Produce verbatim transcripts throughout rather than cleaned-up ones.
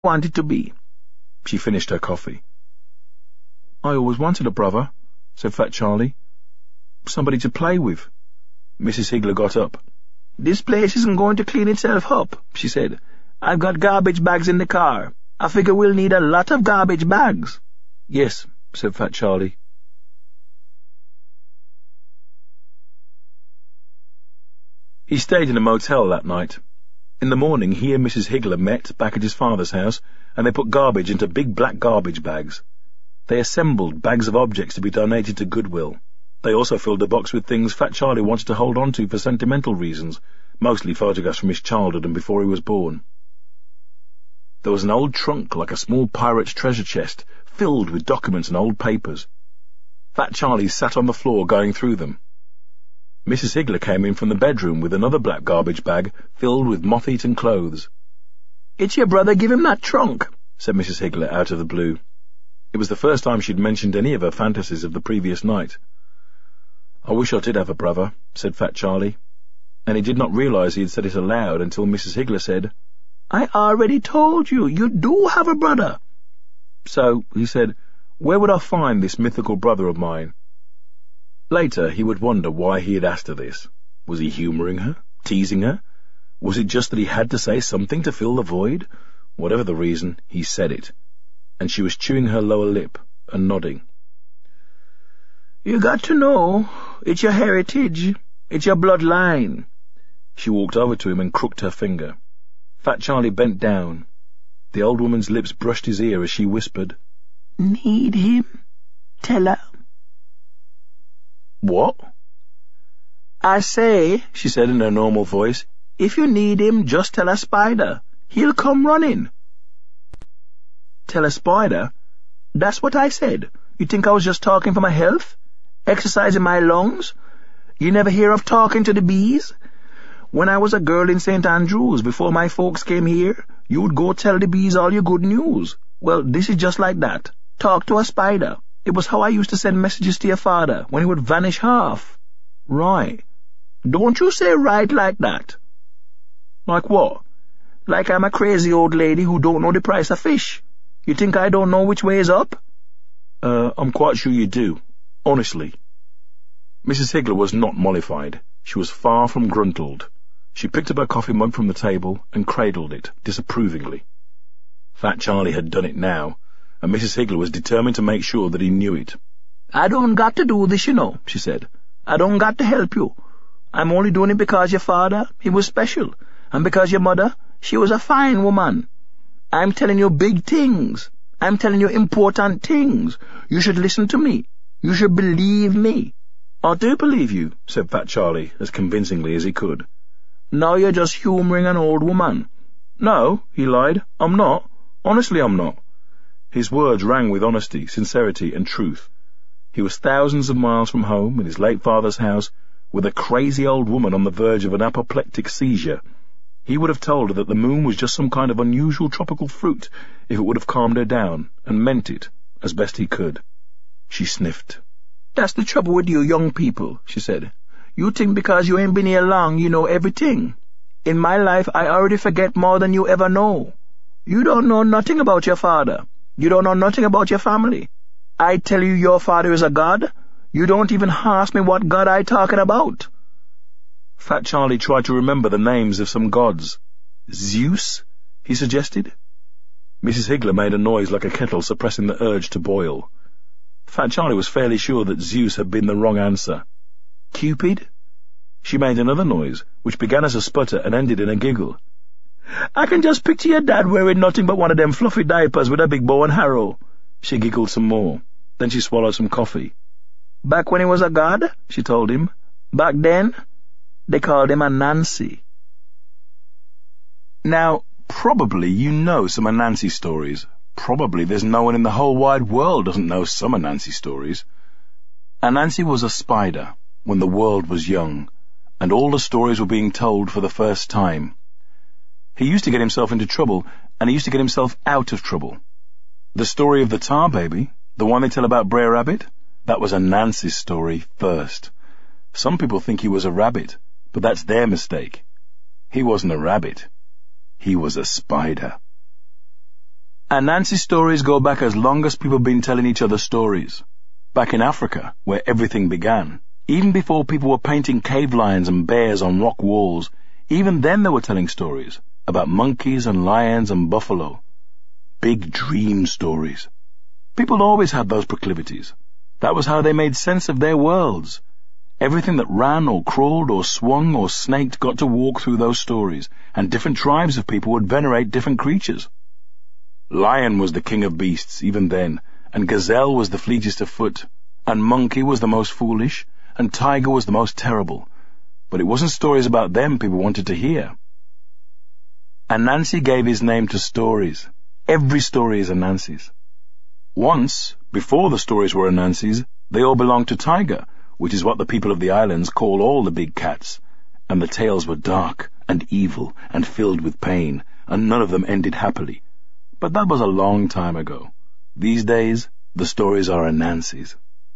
want it to be. She finished her coffee. I always wanted a brother, said Fat Charlie. Somebody to play with. Missus Higgler got up. This place isn't going to clean itself up, she said. I've got garbage bags in the car. I figure we'll need a lot of garbage bags. Yes, said Fat Charlie. He stayed in a motel that night. In the morning, he and Missus Higgler met back at his father's house, and they put garbage into big black garbage bags. They assembled bags of objects to be donated to Goodwill. They also filled a box with things Fat Charlie wanted to hold on to for sentimental reasons, mostly photographs from his childhood and before he was born. There was an old trunk like a small pirate's treasure chest, filled with documents and old papers. Fat Charlie sat on the floor going through them. Missus Higgler came in from the bedroom with another black garbage bag filled with moth-eaten clothes. "It's your brother, give him that trunk," said Missus Higgler out of the blue. It was the first time she'd mentioned any of her fantasies of the previous night. "I wish I did have a brother," said Fat Charlie, and he did not realize he had said it aloud until Missus Higgler said, "I already told you, you do have a brother." "So," he said, "where would I find this mythical brother of mine?" Later, he would wonder why he had asked her this. Was he humouring her? Teasing her? Was it just that he had to say something to fill the void? Whatever the reason, he said it. And she was chewing her lower lip and nodding. "You got to know, it's your heritage, it's your bloodline." She walked over to him and crooked her finger. Fat Charlie bent down. The old woman's lips brushed his ear as she whispered, "Need him? Tell her." "What?" "I say," she said in her normal voice, "if you need him, just tell a spider. He'll come running." "Tell a spider? That's what I said. You think I was just talking for my health? Exercising my lungs? You never hear of talking to the bees? When I was a girl in Saint Andrews, before my folks came here, you'd go tell the bees all your good news. Well, this is just like that. Talk to a spider. It was how I used to send messages to your father when he would vanish half." "Right." "Don't you say right like that." "Like what?" "Like I'm a crazy old lady who don't know the price of fish. You think I don't know which way is up?" Uh, I'm quite sure you do. Honestly." Missus Higgler was not mollified. She was far from gruntled. She picked up her coffee mug from the table and cradled it, disapprovingly. Fat Charlie had done it now, and Missus Higgler was determined to make sure that he knew it. "I don't got to do this, you know," she said. "I don't got to help you. I'm only doing it because your father, he was special, and because your mother, she was a fine woman. I'm telling you big things. I'm telling you important things. You should listen to me. You should believe me." "I do believe you," said Fat Charlie, as convincingly as he could. "Now you're just humouring an old woman." "No," he lied. "I'm not. Honestly, I'm not." His words rang with honesty, sincerity, and truth. He was thousands of miles from home, in his late father's house, with a crazy old woman on the verge of an apoplectic seizure. He would have told her that the moon was just some kind of unusual tropical fruit if it would have calmed her down, and meant it, as best he could. She sniffed. "That's the trouble with you young people," she said. "You think because you ain't been here long you know everything. In my life I already forget more than you ever know. You don't know nothing about your father. You don't know nothing about your family. I tell you your father is a god. You don't even ask me what god I talking about." Fat Charlie tried to remember the names of some gods. "Zeus?" he suggested. Missus Higgler made a noise like a kettle suppressing the urge to boil. Fat Charlie was fairly sure that Zeus had been the wrong answer. "Cupid?" She made another noise, which began as a sputter and ended in a giggle. "I can just picture your dad wearing nothing but one of them fluffy diapers with a big bow and arrow." She giggled some more. Then she swallowed some coffee. "Back when he was a god," she told him. "Back then, they called him a Nancy." Now, probably you know some Anansi stories. Probably there's no one in the whole wide world doesn't know some Anansi stories. Anansi was a spider when the world was young, and all the stories were being told for the first time. He used to get himself into trouble, and he used to get himself out of trouble. The story of the tar baby, the one they tell about Brer Rabbit, that was Anansi's story first. Some people think he was a rabbit, but that's their mistake. He wasn't a rabbit. He was a spider. Anansi's stories go back as long as people have been telling each other stories. Back in Africa, where everything began, even before people were painting cave lions and bears on rock walls, even then they were telling stories about monkeys and lions and buffalo. Big dream stories. People always had those proclivities. That was how they made sense of their worlds. Everything that ran or crawled or swung or snaked got to walk through those stories, and different tribes of people would venerate different creatures. Lion was the king of beasts, even then, and gazelle was the fleetest of foot, and monkey was the most foolish, and tiger was the most terrible. But it wasn't stories about them people wanted to hear. Anansi gave his name to stories. Every story is Anansi's. Once, before the stories were Anansi's, they all belonged to Tiger, which is what the people of the islands call all the big cats, and the tales were dark and evil and filled with pain, and none of them ended happily. But that was a long time ago. These days, the stories are Anansi's.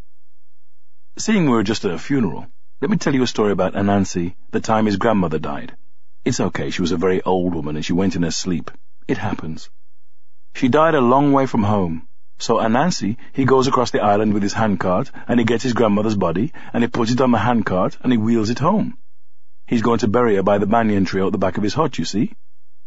Seeing we were just at a funeral, let me tell you a story about Anansi the time his grandmother died. It's okay, she was a very old woman and she went in her sleep. It happens. She died a long way from home. So Anansi, he goes across the island with his handcart, and he gets his grandmother's body, and he puts it on the handcart, and he wheels it home. He's going to bury her by the banyan tree out the back of his hut, you see.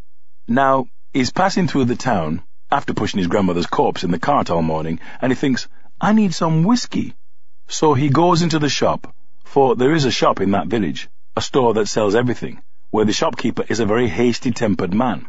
Now, he's passing through the town, after pushing his grandmother's corpse in the cart all morning, and he thinks, I need some whiskey. So he goes into the shop, for there is a shop in that village, a store that sells everything, where the shopkeeper is a very hasty-tempered man.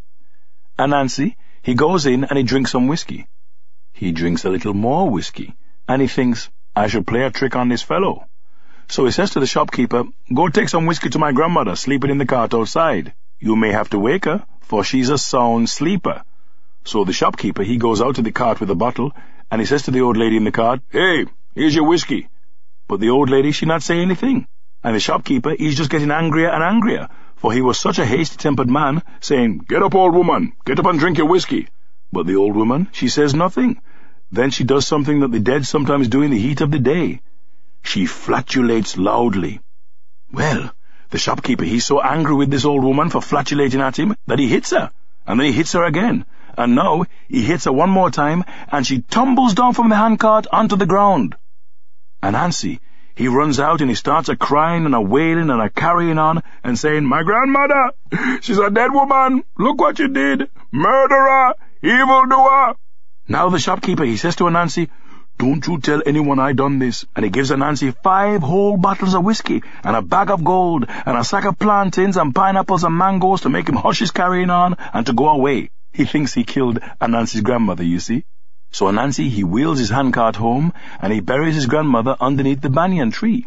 Anansi, he goes in and he drinks some whiskey. He drinks a little more whiskey, and he thinks, I shall play a trick on this fellow. So he says to the shopkeeper, Go take some whiskey to my grandmother, sleeping in the cart outside. You may have to wake her, for she's a sound sleeper. So the shopkeeper, he goes out to the cart with a bottle, and he says to the old lady in the cart, Hey, here's your whiskey. But the old lady, she not say anything, and the shopkeeper, he's just getting angrier and angrier, for he was such a hasty-tempered man, saying, Get up, old woman, get up and drink your whiskey. But the old woman, she says nothing. Then she does something that the dead sometimes do in the heat of the day. She flatulates loudly. Well, the shopkeeper, he's so angry with this old woman for flatulating at him that he hits her, and then he hits her again, and now he hits her one more time, and she tumbles down from the handcart onto the ground. Anansi, he runs out and he starts a-crying and a-wailing and a-carrying on and saying, My grandmother, she's a dead woman, look what you did, murderer, evildoer. Now the shopkeeper, he says to Anansi, Don't you tell anyone I done this, and he gives Anansi five whole bottles of whiskey, and a bag of gold, and a sack of plantains and pineapples and mangoes to make him hush his carrying on and to go away. He thinks he killed Anansi's grandmother, you see. So Anansi, he wheels his handcart home, and he buries his grandmother underneath the banyan tree.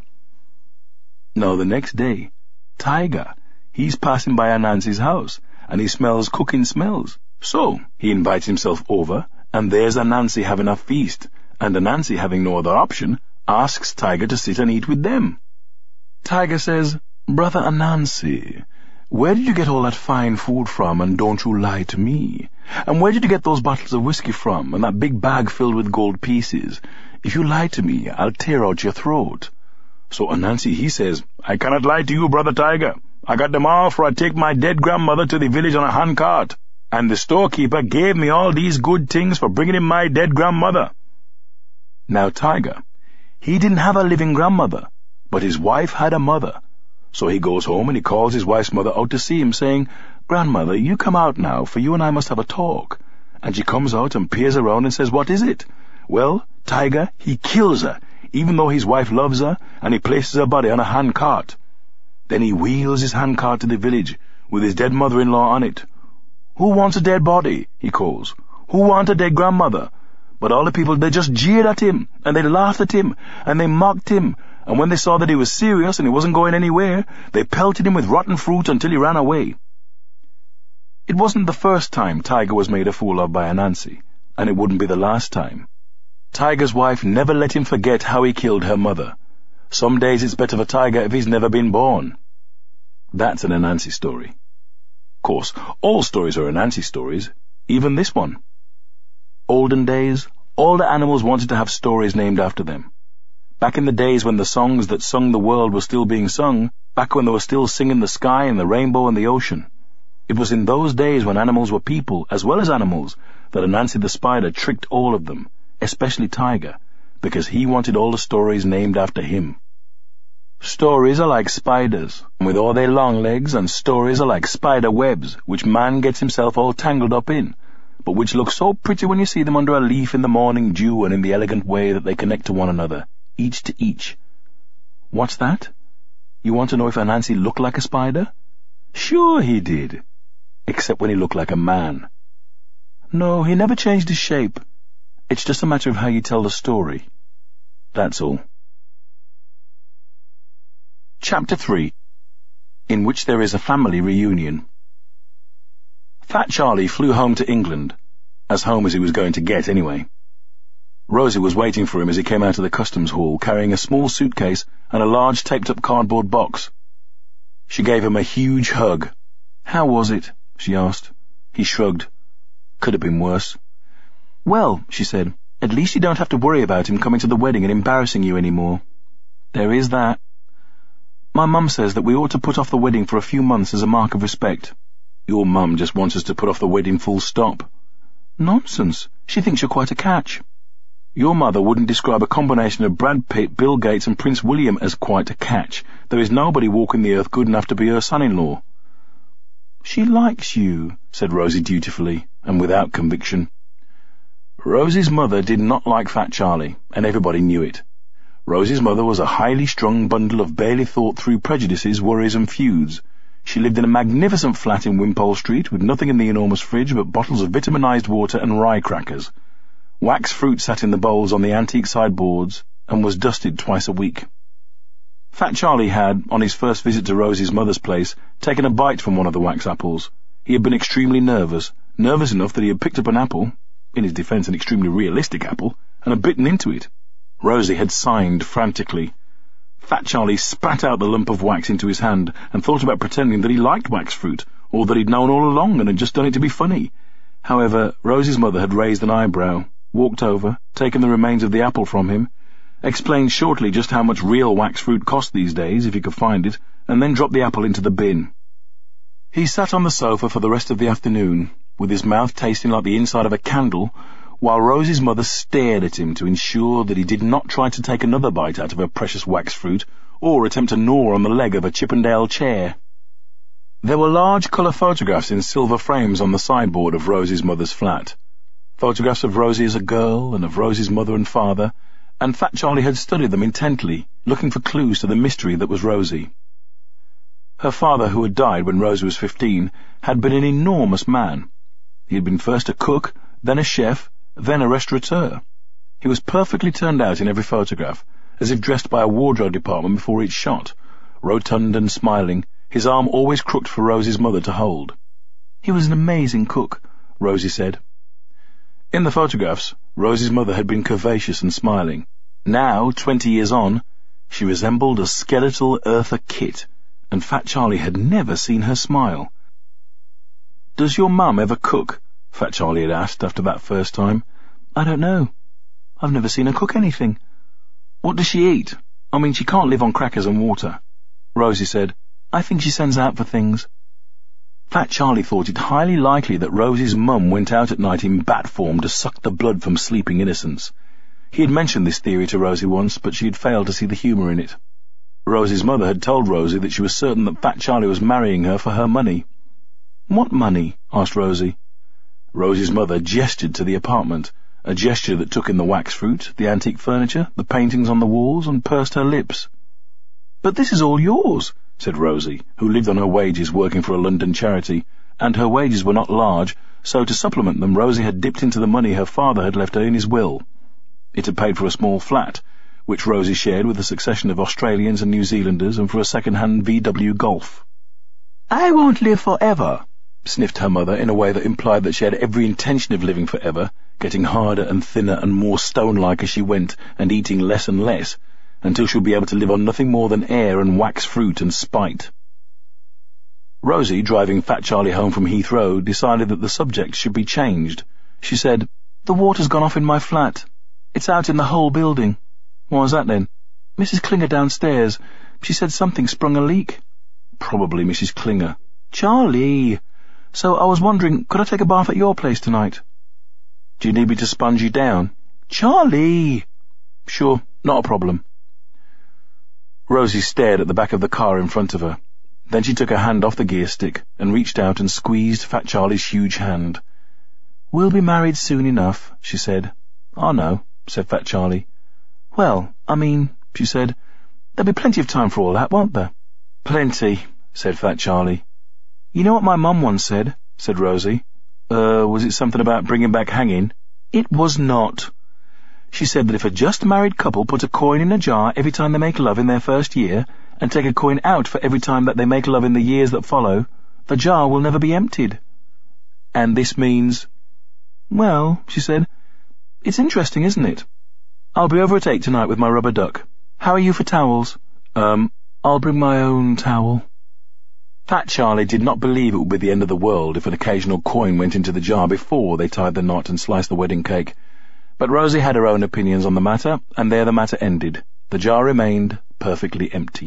Now the next day, Tiger, he's passing by Anansi's house, and he smells cooking smells. So he invites himself over, and there's Anansi having a feast, and Anansi, having no other option, asks Tiger to sit and eat with them. Tiger says, Brother Anansi, where did you get all that fine food from, and don't you lie to me? And where did you get those bottles of whiskey from, and that big bag filled with gold pieces? If you lie to me, I'll tear out your throat. So Anansi, he says, I cannot lie to you, Brother Tiger. I got them all, for I take my dead grandmother to the village on a handcart, and the storekeeper gave me all these good things for bringing him my dead grandmother. Now Tiger, he didn't have a living grandmother, but his wife had a mother. So he goes home and he calls his wife's mother out to see him, saying, Grandmother, you come out now, for you and I must have a talk. And she comes out and peers around and says, What is it? Well, Tiger, he kills her, even though his wife loves her, and he places her body on a handcart. Then he wheels his handcart to the village, with his dead mother-in-law on it. Who wants a dead body? He calls. Who wants a dead grandmother? But all the people, they just jeered at him, and they laughed at him, and they mocked him, and when they saw that he was serious and he wasn't going anywhere, they pelted him with rotten fruit until he ran away. It wasn't the first time Tiger was made a fool of by Anansi, and it wouldn't be the last time. Tiger's wife never let him forget how he killed her mother. Some days it's better for Tiger if he's never been born. That's an Anansi story. Of course, all stories are Anansi stories, even this one. Olden days, all the animals wanted to have stories named after them. Back in the days when the songs that sung the world were still being sung, back when they were still singing the sky and the rainbow and the ocean. It was in those days when animals were people as well as animals that Anansi the spider tricked all of them, especially Tiger, because he wanted all the stories named after him. Stories are like spiders, with all their long legs, and stories are like spider webs, which man gets himself all tangled up in, but which look so pretty when you see them under a leaf in the morning dew and in the elegant way that they connect to one another, each to each. What's that? You want to know if Anansi looked like a spider? Sure he did, except when he looked like a man. No, he never changed his shape. It's just a matter of how you tell the story. That's all. Chapter three, in which there is a family reunion. Fat Charlie flew home to England, as home as he was going to get anyway. Rosie was waiting for him as he came out of the customs hall, carrying a small suitcase and a large taped-up cardboard box. She gave him a huge hug. "How was it?" she asked. He shrugged. "Could have been worse." "Well," she said, "at least you don't have to worry about him coming to the wedding and embarrassing you any more." "There is that. My mum says that we ought to put off the wedding for a few months as a mark of respect." "Your mum just wants us to put off the wedding full stop." "Nonsense. She thinks you're quite a catch." "Your mother wouldn't describe a combination of Brad Pitt, Bill Gates and Prince William as quite a catch. There is nobody walking the earth good enough to be her son-in-law." "She likes you," said Rosie dutifully, and without conviction. Rosie's mother did not like Fat Charlie, and everybody knew it. Rosie's mother was a highly strung bundle of barely thought-through prejudices, worries and feuds. She lived in a magnificent flat in Wimpole Street, with nothing in the enormous fridge but bottles of vitaminized water and rye crackers. Wax fruit sat in the bowls on the antique sideboards, and was dusted twice a week. Fat Charlie had, on his first visit to Rosie's mother's place, taken a bite from one of the wax apples. He had been extremely nervous, nervous enough that he had picked up an apple, in his defence an extremely realistic apple, and had bitten into it. Rosie had signed frantically. Fat Charlie spat out the lump of wax into his hand and thought about pretending that he liked wax fruit, or that he'd known all along and had just done it to be funny. However, Rosie's mother had raised an eyebrow, walked over, taken the remains of the apple from him, explained shortly just how much real wax fruit cost these days, if you could find it, and then dropped the apple into the bin. He sat on the sofa for the rest of the afternoon, with his mouth tasting like the inside of a candle, while Rosie's mother stared at him to ensure that he did not try to take another bite out of her precious wax fruit, or attempt to gnaw on the leg of a Chippendale chair. There were large colour photographs in silver frames on the sideboard of Rosie's mother's flat. Photographs of Rosie as a girl, and of Rosie's mother and father, and Fat Charlie had studied them intently, looking for clues to the mystery that was Rosie. Her father, who had died when Rosie was fifteen, had been an enormous man. He had been first a cook, then a chef, then a restaurateur. He was perfectly turned out in every photograph, as if dressed by a wardrobe department before each shot, rotund and smiling, his arm always crooked for Rosie's mother to hold. "He was an amazing cook," Rosie said. In the photographs, Rosie's mother had been curvaceous and smiling. Now, twenty years on, she resembled a skeletal Eartha Kitt, and Fat Charlie had never seen her smile. "Does your mum ever cook?" Fat Charlie had asked after that first time. "I don't know. I've never seen her cook anything." "What does she eat? I mean, she can't live on crackers and water." Rosie said, "I think she sends out for things." Fat Charlie thought it highly likely that Rosie's mum went out at night in bat form to suck the blood from sleeping innocents. He had mentioned this theory to Rosie once, but she had failed to see the humour in it. Rosie's mother had told Rosie that she was certain that Fat Charlie was marrying her for her money. "What money?" asked Rosie. Rosie's mother gestured to the apartment, a gesture that took in the wax fruit, the antique furniture, the paintings on the walls, and pursed her lips. "But this is all yours," said Rosie, who lived on her wages working for a London charity, and her wages were not large, so to supplement them Rosie had dipped into the money her father had left her in his will. It had paid for a small flat, which Rosie shared with a succession of Australians and New Zealanders, and for a second-hand V W Golf. "I won't live forever," sniffed her mother in a way that implied that she had every intention of living forever, getting harder and thinner and more stone-like as she went, and eating less and less, until she would be able to live on nothing more than air and wax fruit and spite. Rosie, driving Fat Charlie home from Heathrow, decided that the subject should be changed. She said, "The water's gone off in my flat. It's out in the whole building." "What was that then?" "Missus Klinger downstairs. She said something sprung a leak." "Probably Missus Klinger." "Charlie!" So I was wondering, could I take a bath at your place tonight? Do you need me to sponge you down? Charlie! Sure, not a problem. Rosie stared at the back of the car in front of her. Then she took her hand off the gear stick and reached out and squeezed Fat Charlie's huge hand. We'll be married soon enough, she said. I know, said Fat Charlie. Well, I mean, she said, there'll be plenty of time for all that, won't there? Plenty, said Fat Charlie. You know what my mum once said, said Rosie. Uh, was it something about bringing back hanging? It was not. She said that if a just married couple put a coin in a jar every time they make love in their first year, and take a coin out for every time that they make love in the years that follow, the jar will never be emptied. And this means... Well, she said, it's interesting, isn't it? I'll be over at eight tonight with my rubber duck. How are you for towels? Um, I'll bring my own towel. Fat Charlie did not believe it would be the end of the world if an occasional coin went into the jar before they tied the knot and sliced the wedding cake. But Rosie had her own opinions on the matter, and there the matter ended. The jar remained perfectly empty.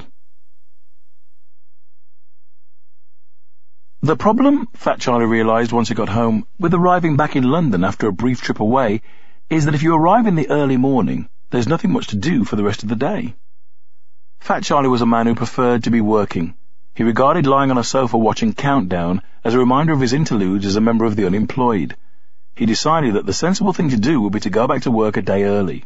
The problem, Fat Charlie realised once he got home, with arriving back in London after a brief trip away, is that if you arrive in the early morning, there's nothing much to do for the rest of the day. Fat Charlie was a man who preferred to be working. He regarded lying on a sofa watching Countdown as a reminder of his interludes as a member of the unemployed. He decided that the sensible thing to do would be to go back to work a day early.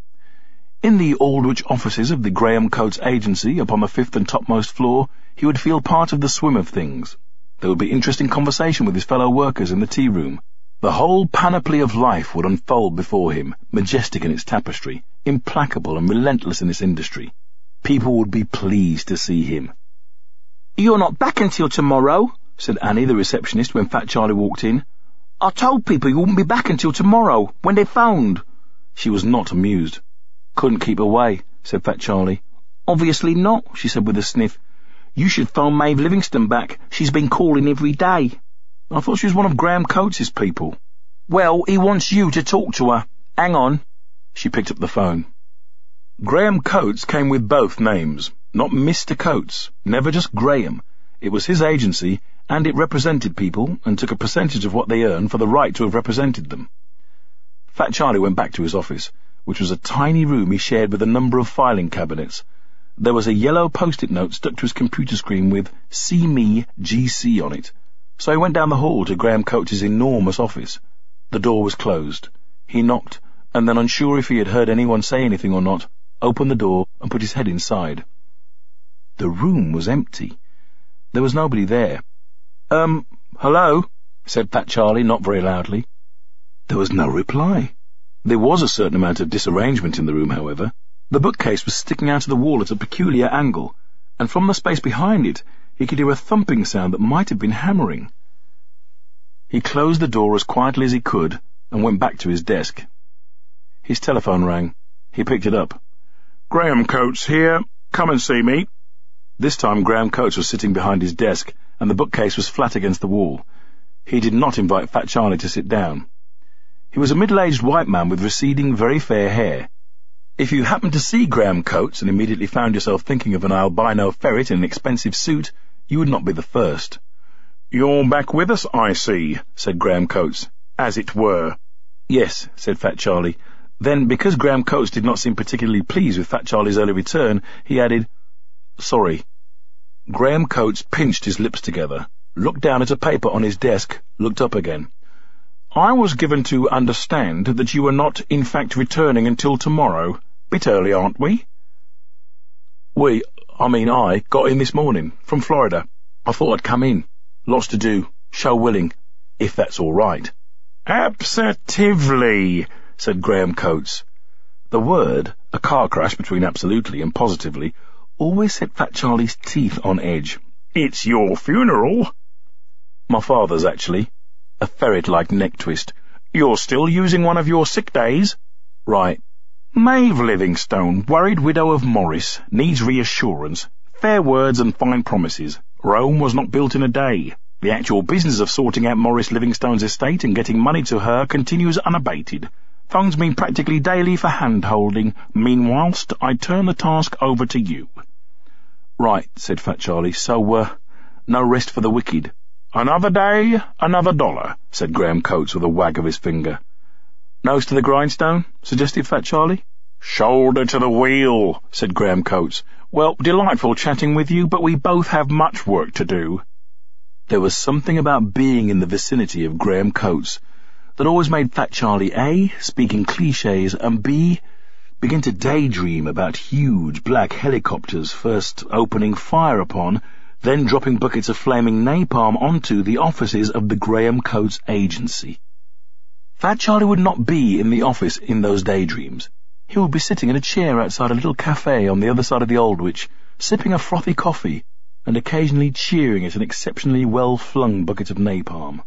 In the Aldwych offices of the Graham Coates Agency, upon the fifth and topmost floor, he would feel part of the swim of things. There would be interesting conversation with his fellow workers in the tea room. The whole panoply of life would unfold before him, majestic in its tapestry, implacable and relentless in its industry. People would be pleased to see him. "You're not back until tomorrow," said Annie, the receptionist, when Fat Charlie walked in. "I told people you wouldn't be back until tomorrow, when they phoned." She was not amused. "Couldn't keep away," said Fat Charlie. "Obviously not," she said with a sniff. "You should phone Maeve Livingston back. She's been calling every day." "I thought she was one of Graham Coates's people." "Well, he wants you to talk to her. Hang on." She picked up the phone. Graham Coates came with both names, not Mister Coates, never just Graham. It was his agency, and it represented people, and took a percentage of what they earned for the right to have represented them. Fat Charlie went back to his office, which was a tiny room he shared with a number of filing cabinets. There was a yellow post-it note stuck to his computer screen with See Me G C on it, so he went down the hall to Graham Coates's enormous office. The door was closed. He knocked, and then, unsure if he had heard anyone say anything or not, opened the door and put his head inside. The room was empty. There was nobody there. Um, hello?" said Fat Charlie, not very loudly. There was no reply. There was a certain amount of disarrangement in the room, however. The bookcase was sticking out of the wall at a peculiar angle, and from the space behind it he could hear a thumping sound that might have been hammering. He closed the door as quietly as he could and went back to his desk. His telephone rang. He picked it up. "Graham Coates here. Come and see me." This time Graham Coates was sitting behind his desk, and the bookcase was flat against the wall. He did not invite Fat Charlie to sit down. He was a middle-aged white man with receding, very fair hair. If you happened to see Graham Coates and immediately found yourself thinking of an albino ferret in an expensive suit, you would not be the first. "You're back with us, I see," said Graham Coates, "as it were." "Yes," said Fat Charlie. Then, because Graham Coates did not seem particularly pleased with Fat Charlie's early return, he added, "Sorry." Graham Coates pinched his lips together, looked down at a paper on his desk, looked up again. "I was given to understand that you were not, in fact, returning until tomorrow. Bit early, aren't we?" "We, I mean I, got in this morning, from Florida. I thought I'd come in. Lots to do, show willing, if that's all right." "Absolutely," said Graham Coates. The word, a car crash between absolutely and positively, always set Fat Charlie's teeth on edge. "It's your funeral." "My father's, actually." A ferret-like neck twist. "You're still using one of your sick days?" "Right." "Maeve Livingstone, worried widow of Morris, needs reassurance. Fair words and fine promises. Rome was not built in a day. The actual business of sorting out Morris Livingstone's estate and getting money to her continues unabated. Phones me practically daily for hand-holding. Meanwhilst, I turn the task over to you." "Right," said Fat Charlie. "So, uh, no rest for the wicked." "Another day, another dollar," said Graham Coates with a wag of his finger. "Nose to the grindstone?" suggested Fat Charlie. "Shoulder to the wheel," said Graham Coates. "Well, delightful chatting with you, but we both have much work to do." There was something about being in the vicinity of Graham Coates that always made Fat Charlie A. speak in clichés and B. begin to daydream about huge black helicopters first opening fire upon, then dropping buckets of flaming napalm onto the offices of the Graham Coates Agency. Fat Charlie would not be in the office in those daydreams. He would be sitting in a chair outside a little cafe on the other side of the Aldwych, sipping a frothy coffee and occasionally cheering at an exceptionally well-flung bucket of napalm.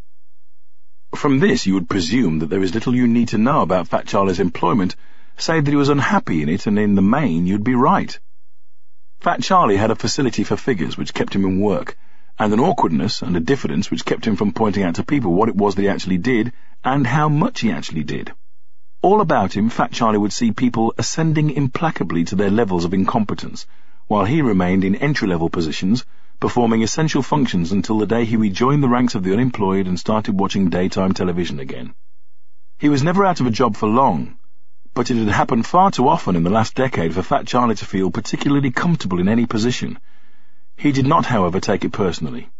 From this you would presume that there is little you need to know about Fat Charlie's employment, save that he was unhappy in it, and in the main you'd be right. Fat Charlie had a facility for figures which kept him in work, and an awkwardness and a diffidence which kept him from pointing out to people what it was that he actually did, and how much he actually did. All about him, Fat Charlie would see people ascending implacably to their levels of incompetence, while he remained in entry-level positions, performing essential functions until the day he rejoined the ranks of the unemployed and started watching daytime television again. He was never out of a job for long, but it had happened far too often in the last decade for Fat Charlie to feel particularly comfortable in any position. He did not, however, take it personally.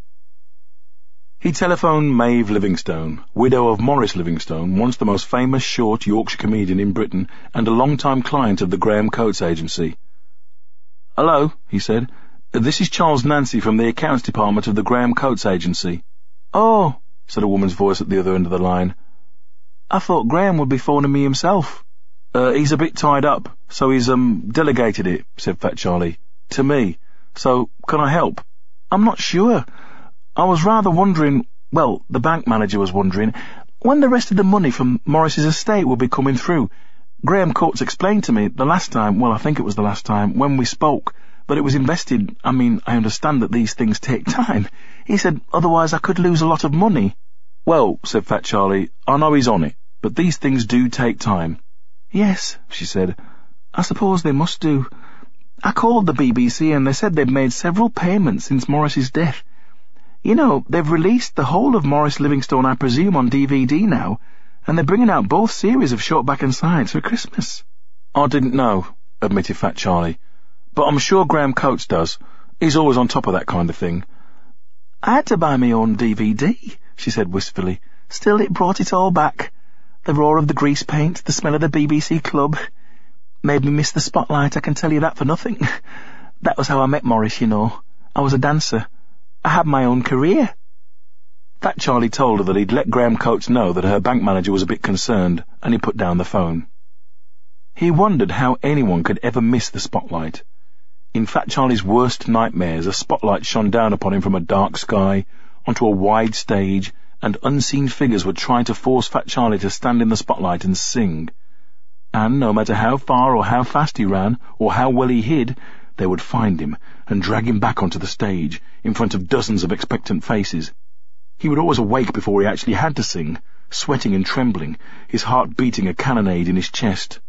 He telephoned Maeve Livingstone, widow of Maurice Livingstone, once the most famous short Yorkshire comedian in Britain and a long-time client of the Graham Coates Agency. "Hello," he said. "This is Charles Nancy from the accounts department of the Graham Coates Agency." "Oh," said a woman's voice at the other end of the line. "I thought Graham would be phoning me himself." Uh, he's a bit tied up, so he's, um, delegated it," said Fat Charlie. "To me. So, can I help?" "I'm not sure. I was rather wondering, well, the bank manager was wondering, when the rest of the money from Maurice's estate would be coming through. Graham Coates explained to me the last time, well, I think it was the last time, when we spoke, that it was invested. I mean, I understand that these things take time. He said, otherwise I could lose a lot of money." "Well," said Fat Charlie, "I know he's on it, but these things do take time." "Yes," she said, "I suppose they must do. I called the B B C and they said they'd made several payments since Maurice's death. You know, they've released the whole of Maurice Livingstone, I presume, on D V D now, and they're bringing out both series of Shortback and Sides for Christmas." "I didn't know," admitted Fat Charlie, "but I'm sure Graham Coates does. He's always on top of that kind of thing." "I had to buy my own D V D," she said wistfully. "Still, it brought it all back. The roar of the grease paint, the smell of the B B C club. Made me miss the spotlight, I can tell you that for nothing. That was how I met Maurice, you know. I was a dancer. I had my own career." Fat Charlie told her that he'd let Graham Coates know that her bank manager was a bit concerned, and he put down the phone. He wondered how anyone could ever miss the spotlight. In Fat Charlie's worst nightmares, a spotlight shone down upon him from a dark sky, onto a wide stage, and unseen figures would try to force Fat Charlie to stand in the spotlight and sing. And no matter how far or how fast he ran, or how well he hid, they would find him and drag him back onto the stage, in front of dozens of expectant faces. He would always awake before he actually had to sing, sweating and trembling, his heart beating a cannonade in his chest.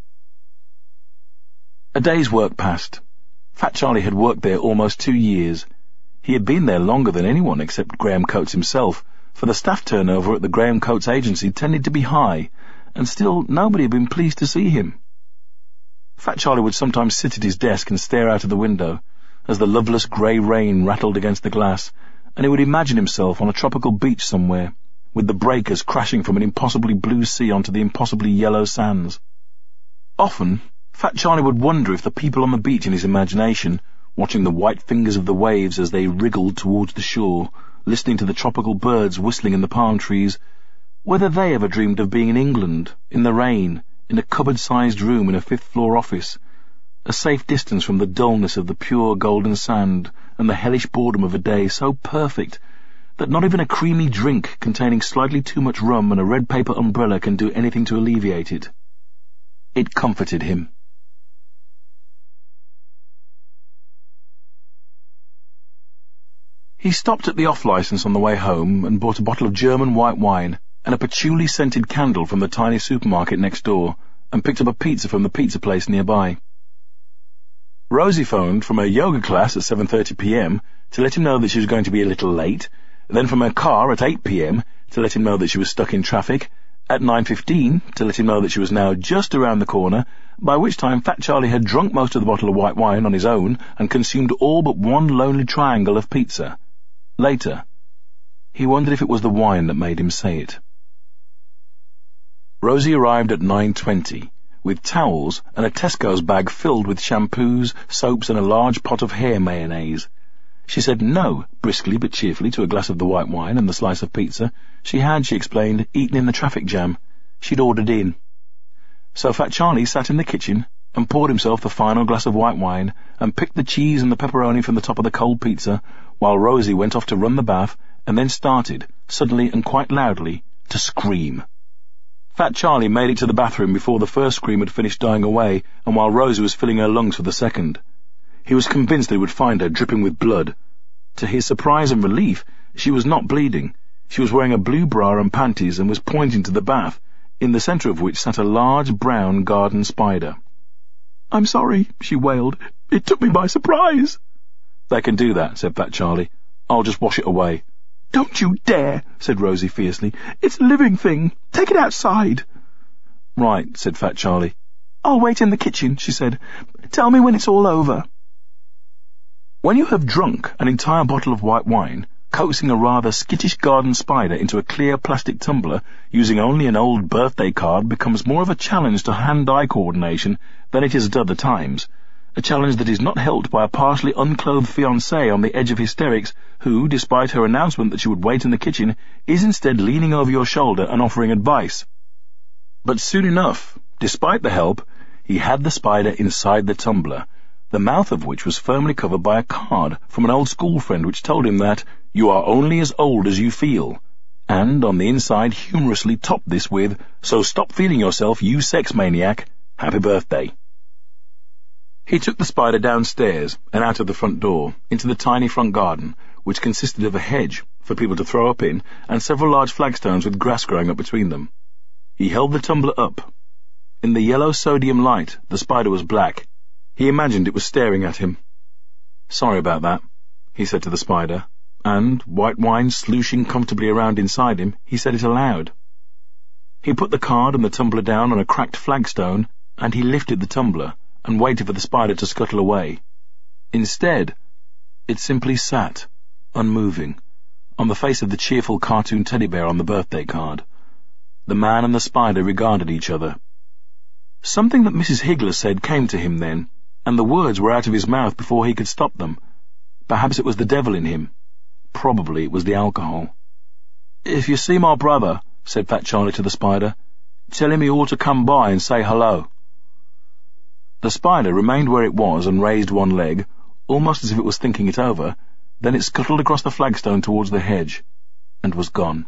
A day's work passed. Fat Charlie had worked there almost two years. He had been there longer than anyone except Graham Coates himself, for the staff turnover at the Graham Coates Agency tended to be high, and still nobody had been pleased to see him. Fat Charlie would sometimes sit at his desk and stare out of the window, as the loveless grey rain rattled against the glass, and he would imagine himself on a tropical beach somewhere, with the breakers crashing from an impossibly blue sea onto the impossibly yellow sands. Often, Fat Charlie would wonder if the people on the beach in his imagination, watching the white fingers of the waves as they wriggled towards the shore, listening to the tropical birds whistling in the palm trees, whether they ever dreamed of being in England, in the rain, in a cupboard-sized room in a fifth-floor office, a safe distance from the dullness of the pure golden sand and the hellish boredom of a day so perfect that not even a creamy drink containing slightly too much rum and a red paper umbrella can do anything to alleviate it. It comforted him. He stopped at the off-licence on the way home and bought a bottle of German white wine and a patchouli-scented candle from the tiny supermarket next door, and picked up a pizza from the pizza place nearby. Rosie phoned from her yoga class at seven thirty p m to let him know that she was going to be a little late, then from her car at eight p m to let him know that she was stuck in traffic, at nine fifteen to let him know that she was now just around the corner, by which time Fat Charlie had drunk most of the bottle of white wine on his own and consumed all but one lonely triangle of pizza. Later, he wondered if it was the wine that made him say it. Rosie arrived at nine twenty, with towels and a Tesco's bag filled with shampoos, soaps and a large pot of hair mayonnaise. She said no, briskly but cheerfully, to a glass of the white wine and the slice of pizza. She had, she explained, eaten in the traffic jam. She'd ordered in. So Fat Charlie sat in the kitchen and poured himself the final glass of white wine and picked the cheese and the pepperoni from the top of the cold pizza, while Rosie went off to run the bath and then started, suddenly and quite loudly, to scream. Fat Charlie made it to the bathroom before the first scream had finished dying away, and while Rosie was filling her lungs for the second. He was convinced that he would find her dripping with blood. To his surprise and relief, she was not bleeding. She was wearing a blue bra and panties and was pointing to the bath, in the centre of which sat a large brown garden spider. "I'm sorry," she wailed. "It took me by surprise." "They can do that," said Fat Charlie. "I'll just wash it away." "Don't you dare," said Rosie fiercely. "It's a living thing. Take it outside." "Right," said Fat Charlie. "I'll wait in the kitchen," she said. "Tell me when it's all over." When you have drunk an entire bottle of white wine, coaxing a rather skittish garden spider into a clear plastic tumbler using only an old birthday card becomes more of a challenge to hand-eye coordination than it is at other times, a challenge that is not helped by a partially unclothed fiancée on the edge of hysterics who, despite her announcement that she would wait in the kitchen, is instead leaning over your shoulder and offering advice. But soon enough, despite the help, he had the spider inside the tumbler, the mouth of which was firmly covered by a card from an old school friend which told him that you are only as old as you feel, and on the inside humorously topped this with, "So stop feeling yourself, you sex maniac. Happy birthday." He took the spider downstairs and out of the front door, into the tiny front garden, which consisted of a hedge for people to throw up in and several large flagstones with grass growing up between them. He held the tumbler up. In the yellow sodium light, the spider was black. He imagined it was staring at him. "Sorry about that," he said to the spider, and, white wine slooshing comfortably around inside him, he said it aloud. He put the card and the tumbler down on a cracked flagstone, and he lifted the tumbler and waited for the spider to scuttle away. Instead, it simply sat, unmoving, on the face of the cheerful cartoon teddy bear on the birthday card. The man and the spider regarded each other. Something that Missus Higgler said came to him then, and the words were out of his mouth before he could stop them. Perhaps it was the devil in him. Probably it was the alcohol. "If you see my brother," said Fat Charlie to the spider, "tell him he ought to come by and say hello." The spider remained where it was and raised one leg, almost as if it was thinking it over, then it scuttled across the flagstone towards the hedge, and was gone.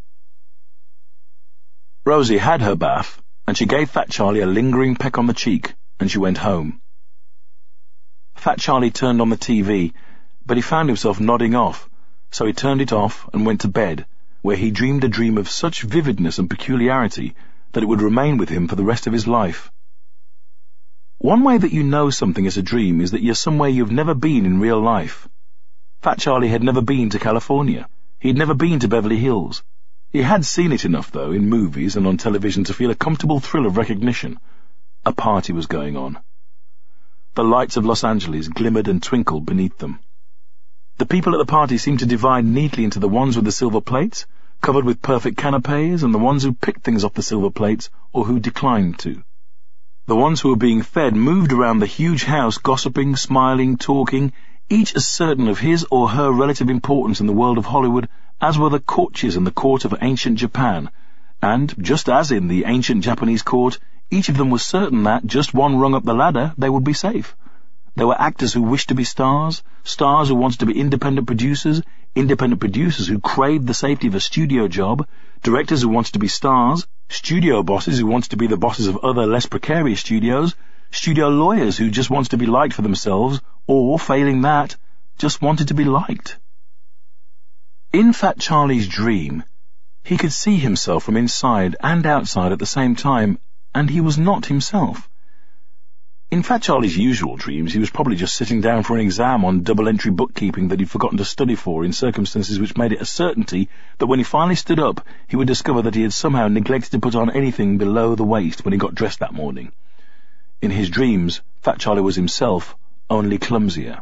Rosie had her bath, and she gave Fat Charlie a lingering peck on the cheek, and she went home. Fat Charlie turned on the T V, but he found himself nodding off, so he turned it off and went to bed, where he dreamed a dream of such vividness and peculiarity that it would remain with him for the rest of his life. One way that you know something is a dream is that you're somewhere you've never been in real life. Fat Charlie had never been to California. He'd never been to Beverly Hills. He had seen it enough, though, in movies and on television to feel a comfortable thrill of recognition. A party was going on. The lights of Los Angeles glimmered and twinkled beneath them. The people at the party seemed to divide neatly into the ones with the silver plates, covered with perfect canapes, and the ones who picked things off the silver plates or who declined to. The ones who were being fed moved around the huge house, gossiping, smiling, talking, each as certain of his or her relative importance in the world of Hollywood as were the courtiers in the court of ancient Japan, and, just as in the ancient Japanese court, each of them was certain that, just one rung up the ladder, they would be safe. There were actors who wished to be stars, stars who wanted to be independent producers, independent producers who craved the safety of a studio job, directors who wanted to be stars, studio bosses who wanted to be the bosses of other less precarious studios, studio lawyers who just wanted to be liked for themselves, or, failing that, just wanted to be liked. In Fat Charlie's dream, he could see himself from inside and outside at the same time, and he was not himself. In Fat Charlie's usual dreams, he was probably just sitting down for an exam on double-entry bookkeeping that he'd forgotten to study for in circumstances which made it a certainty that when he finally stood up, he would discover that he had somehow neglected to put on anything below the waist when he got dressed that morning. In his dreams, Fat Charlie was himself, only clumsier.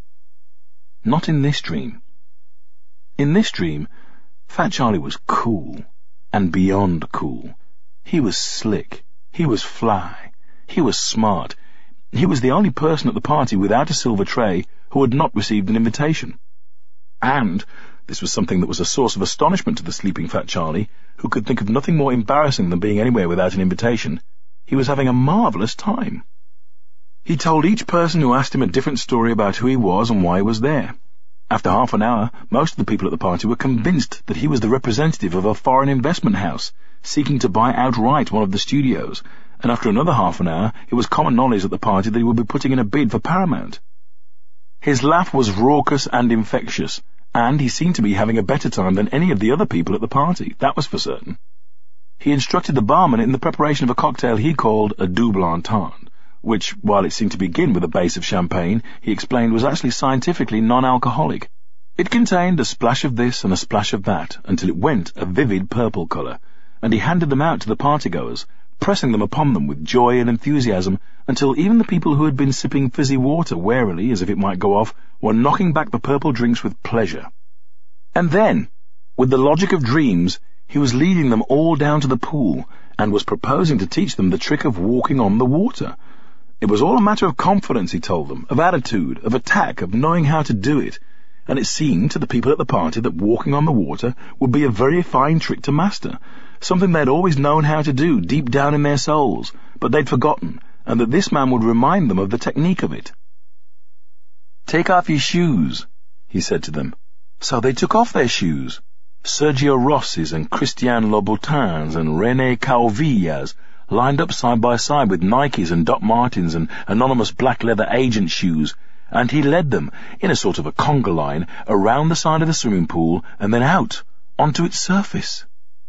Not in this dream. In this dream, Fat Charlie was cool, and beyond cool. He was slick. He was fly. He was smart. He was the only person at the party without a silver tray who had not received an invitation. And, this was something that was a source of astonishment to the sleeping Fat Charlie, who could think of nothing more embarrassing than being anywhere without an invitation, he was having a marvellous time. He told each person who asked him a different story about who he was and why he was there. After half an hour, most of the people at the party were convinced that he was the representative of a foreign investment house, seeking to buy outright one of the studios, and after another half an hour, it was common knowledge at the party that he would be putting in a bid for Paramount. His laugh was raucous and infectious, and he seemed to be having a better time than any of the other people at the party, that was for certain. He instructed the barman in the preparation of a cocktail he called a double entente, which, while it seemed to begin with a base of champagne, he explained was actually scientifically non-alcoholic. It contained a splash of this and a splash of that, until it went a vivid purple colour, and he handed them out to the partygoers, pressing them upon them with joy and enthusiasm, until even the people who had been sipping fizzy water warily, as if it might go off, were knocking back the purple drinks with pleasure. And then, with the logic of dreams, he was leading them all down to the pool, and was proposing to teach them the trick of walking on the water. It was all a matter of confidence, he told them, of attitude, of attack, of knowing how to do it, and it seemed to the people at the party that walking on the water would be a very fine trick to master, something they'd always known how to do deep down in their souls, but they'd forgotten, and that this man would remind them of the technique of it. "Take off your shoes," he said to them. So they took off their shoes. Sergio Rossi's and Christian Louboutins and René Caovillas lined up side by side with Nikes and Doc Martens and anonymous black leather agent shoes, and he led them, in a sort of a conga line, around the side of the swimming pool and then out, onto its surface.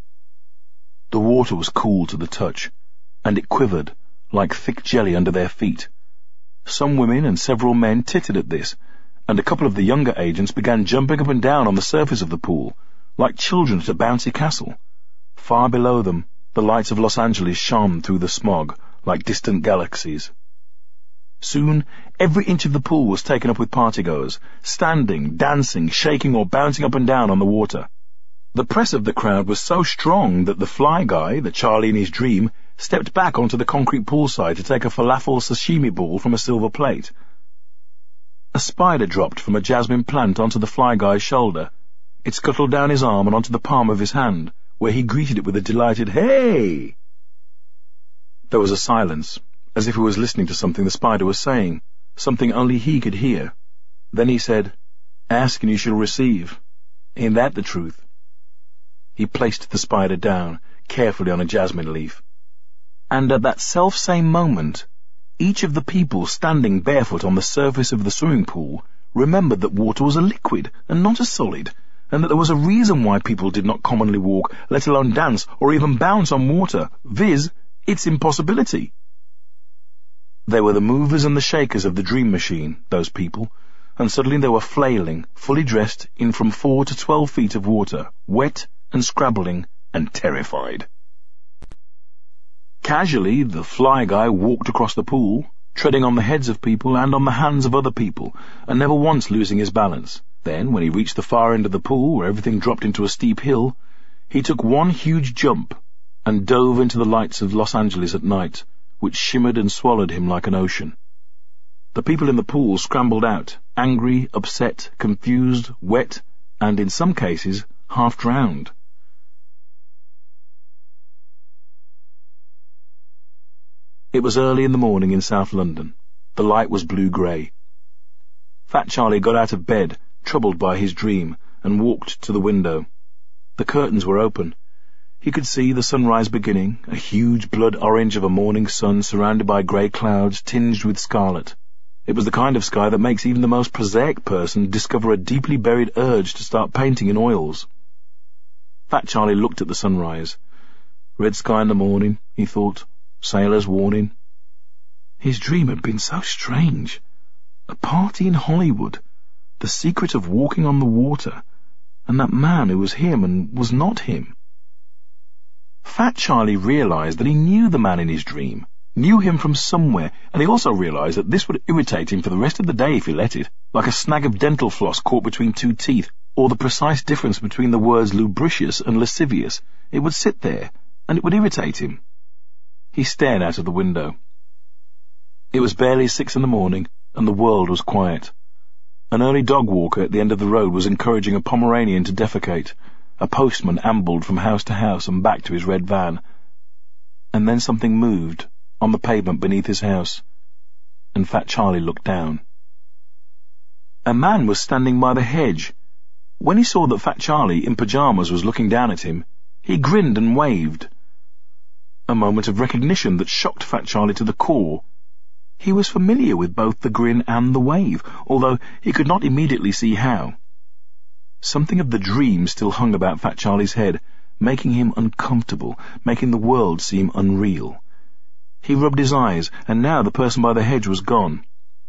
The water was cool to the touch, and it quivered, like thick jelly under their feet. Some women and several men tittered at this, and a couple of the younger agents began jumping up and down on the surface of the pool, like children at a bouncy castle. Far below them, the lights of Los Angeles shone through the smog, like distant galaxies. Soon, every inch of the pool was taken up with partygoers, standing, dancing, shaking or bouncing up and down on the water. The press of the crowd was so strong that the fly guy, the Charlie in his dream, stepped back onto the concrete poolside to take a falafel sashimi ball from a silver plate. A spider dropped from a jasmine plant onto the fly guy's shoulder. It scuttled down his arm and onto the palm of his hand, where he greeted it with a delighted, "Hey!" There was a silence, as if he was listening to something the spider was saying, something only he could hear. Then he said, "Ask and you shall receive. Ain't that the truth?" He placed the spider down, carefully on a jasmine leaf. And at that self-same moment, each of the people standing barefoot on the surface of the swimming pool remembered that water was a liquid and not a solid, and that there was a reason why people did not commonly walk, let alone dance or even bounce on water, viz., its impossibility. They were the movers and the shakers of the dream machine, those people, and suddenly they were flailing, fully dressed, in from four to twelve feet of water, wet and scrabbling and terrified. Casually, the fly guy walked across the pool, treading on the heads of people and on the hands of other people, and never once losing his balance. Then, when he reached the far end of the pool, where everything dropped into a steep hill, he took one huge jump and dove into the lights of Los Angeles at night, which shimmered and swallowed him like an ocean. The people in the pool scrambled out, angry, upset, confused, wet, and in some cases, half drowned. It was early in the morning in South London. The light was blue-grey. Fat Charlie got out of bed, troubled by his dream, and walked to the window. The curtains were open. He could see the sunrise beginning, a huge blood orange of a morning sun surrounded by grey clouds tinged with scarlet. It was the kind of sky that makes even the most prosaic person discover a deeply buried urge to start painting in oils. Fat Charlie looked at the sunrise. Red sky in the morning, he thought. Sailor's warning. His dream had been so strange. A party in Hollywood, the secret of walking on the water, and that man who was him and was not him. Fat Charlie realized that he knew the man in his dream, knew him from somewhere, and he also realized that this would irritate him for the rest of the day if he let it, like a snag of dental floss caught between two teeth, or the precise difference between the words lubricious and lascivious. It would sit there, and it would irritate him. He stared out of the window. It was barely six in the morning, and the world was quiet. An early dog walker at the end of the road was encouraging a Pomeranian to defecate. A postman ambled from house to house and back to his red van. And then something moved on the pavement beneath his house, and Fat Charlie looked down. A man was standing by the hedge. When he saw that Fat Charlie in pyjamas was looking down at him, he grinned and waved. A moment of recognition that shocked Fat Charlie to the core. He was familiar with both the grin and the wave, although he could not immediately see how. Something of the dream still hung about Fat Charlie's head, making him uncomfortable, making the world seem unreal. He rubbed his eyes, and now the person by the hedge was gone.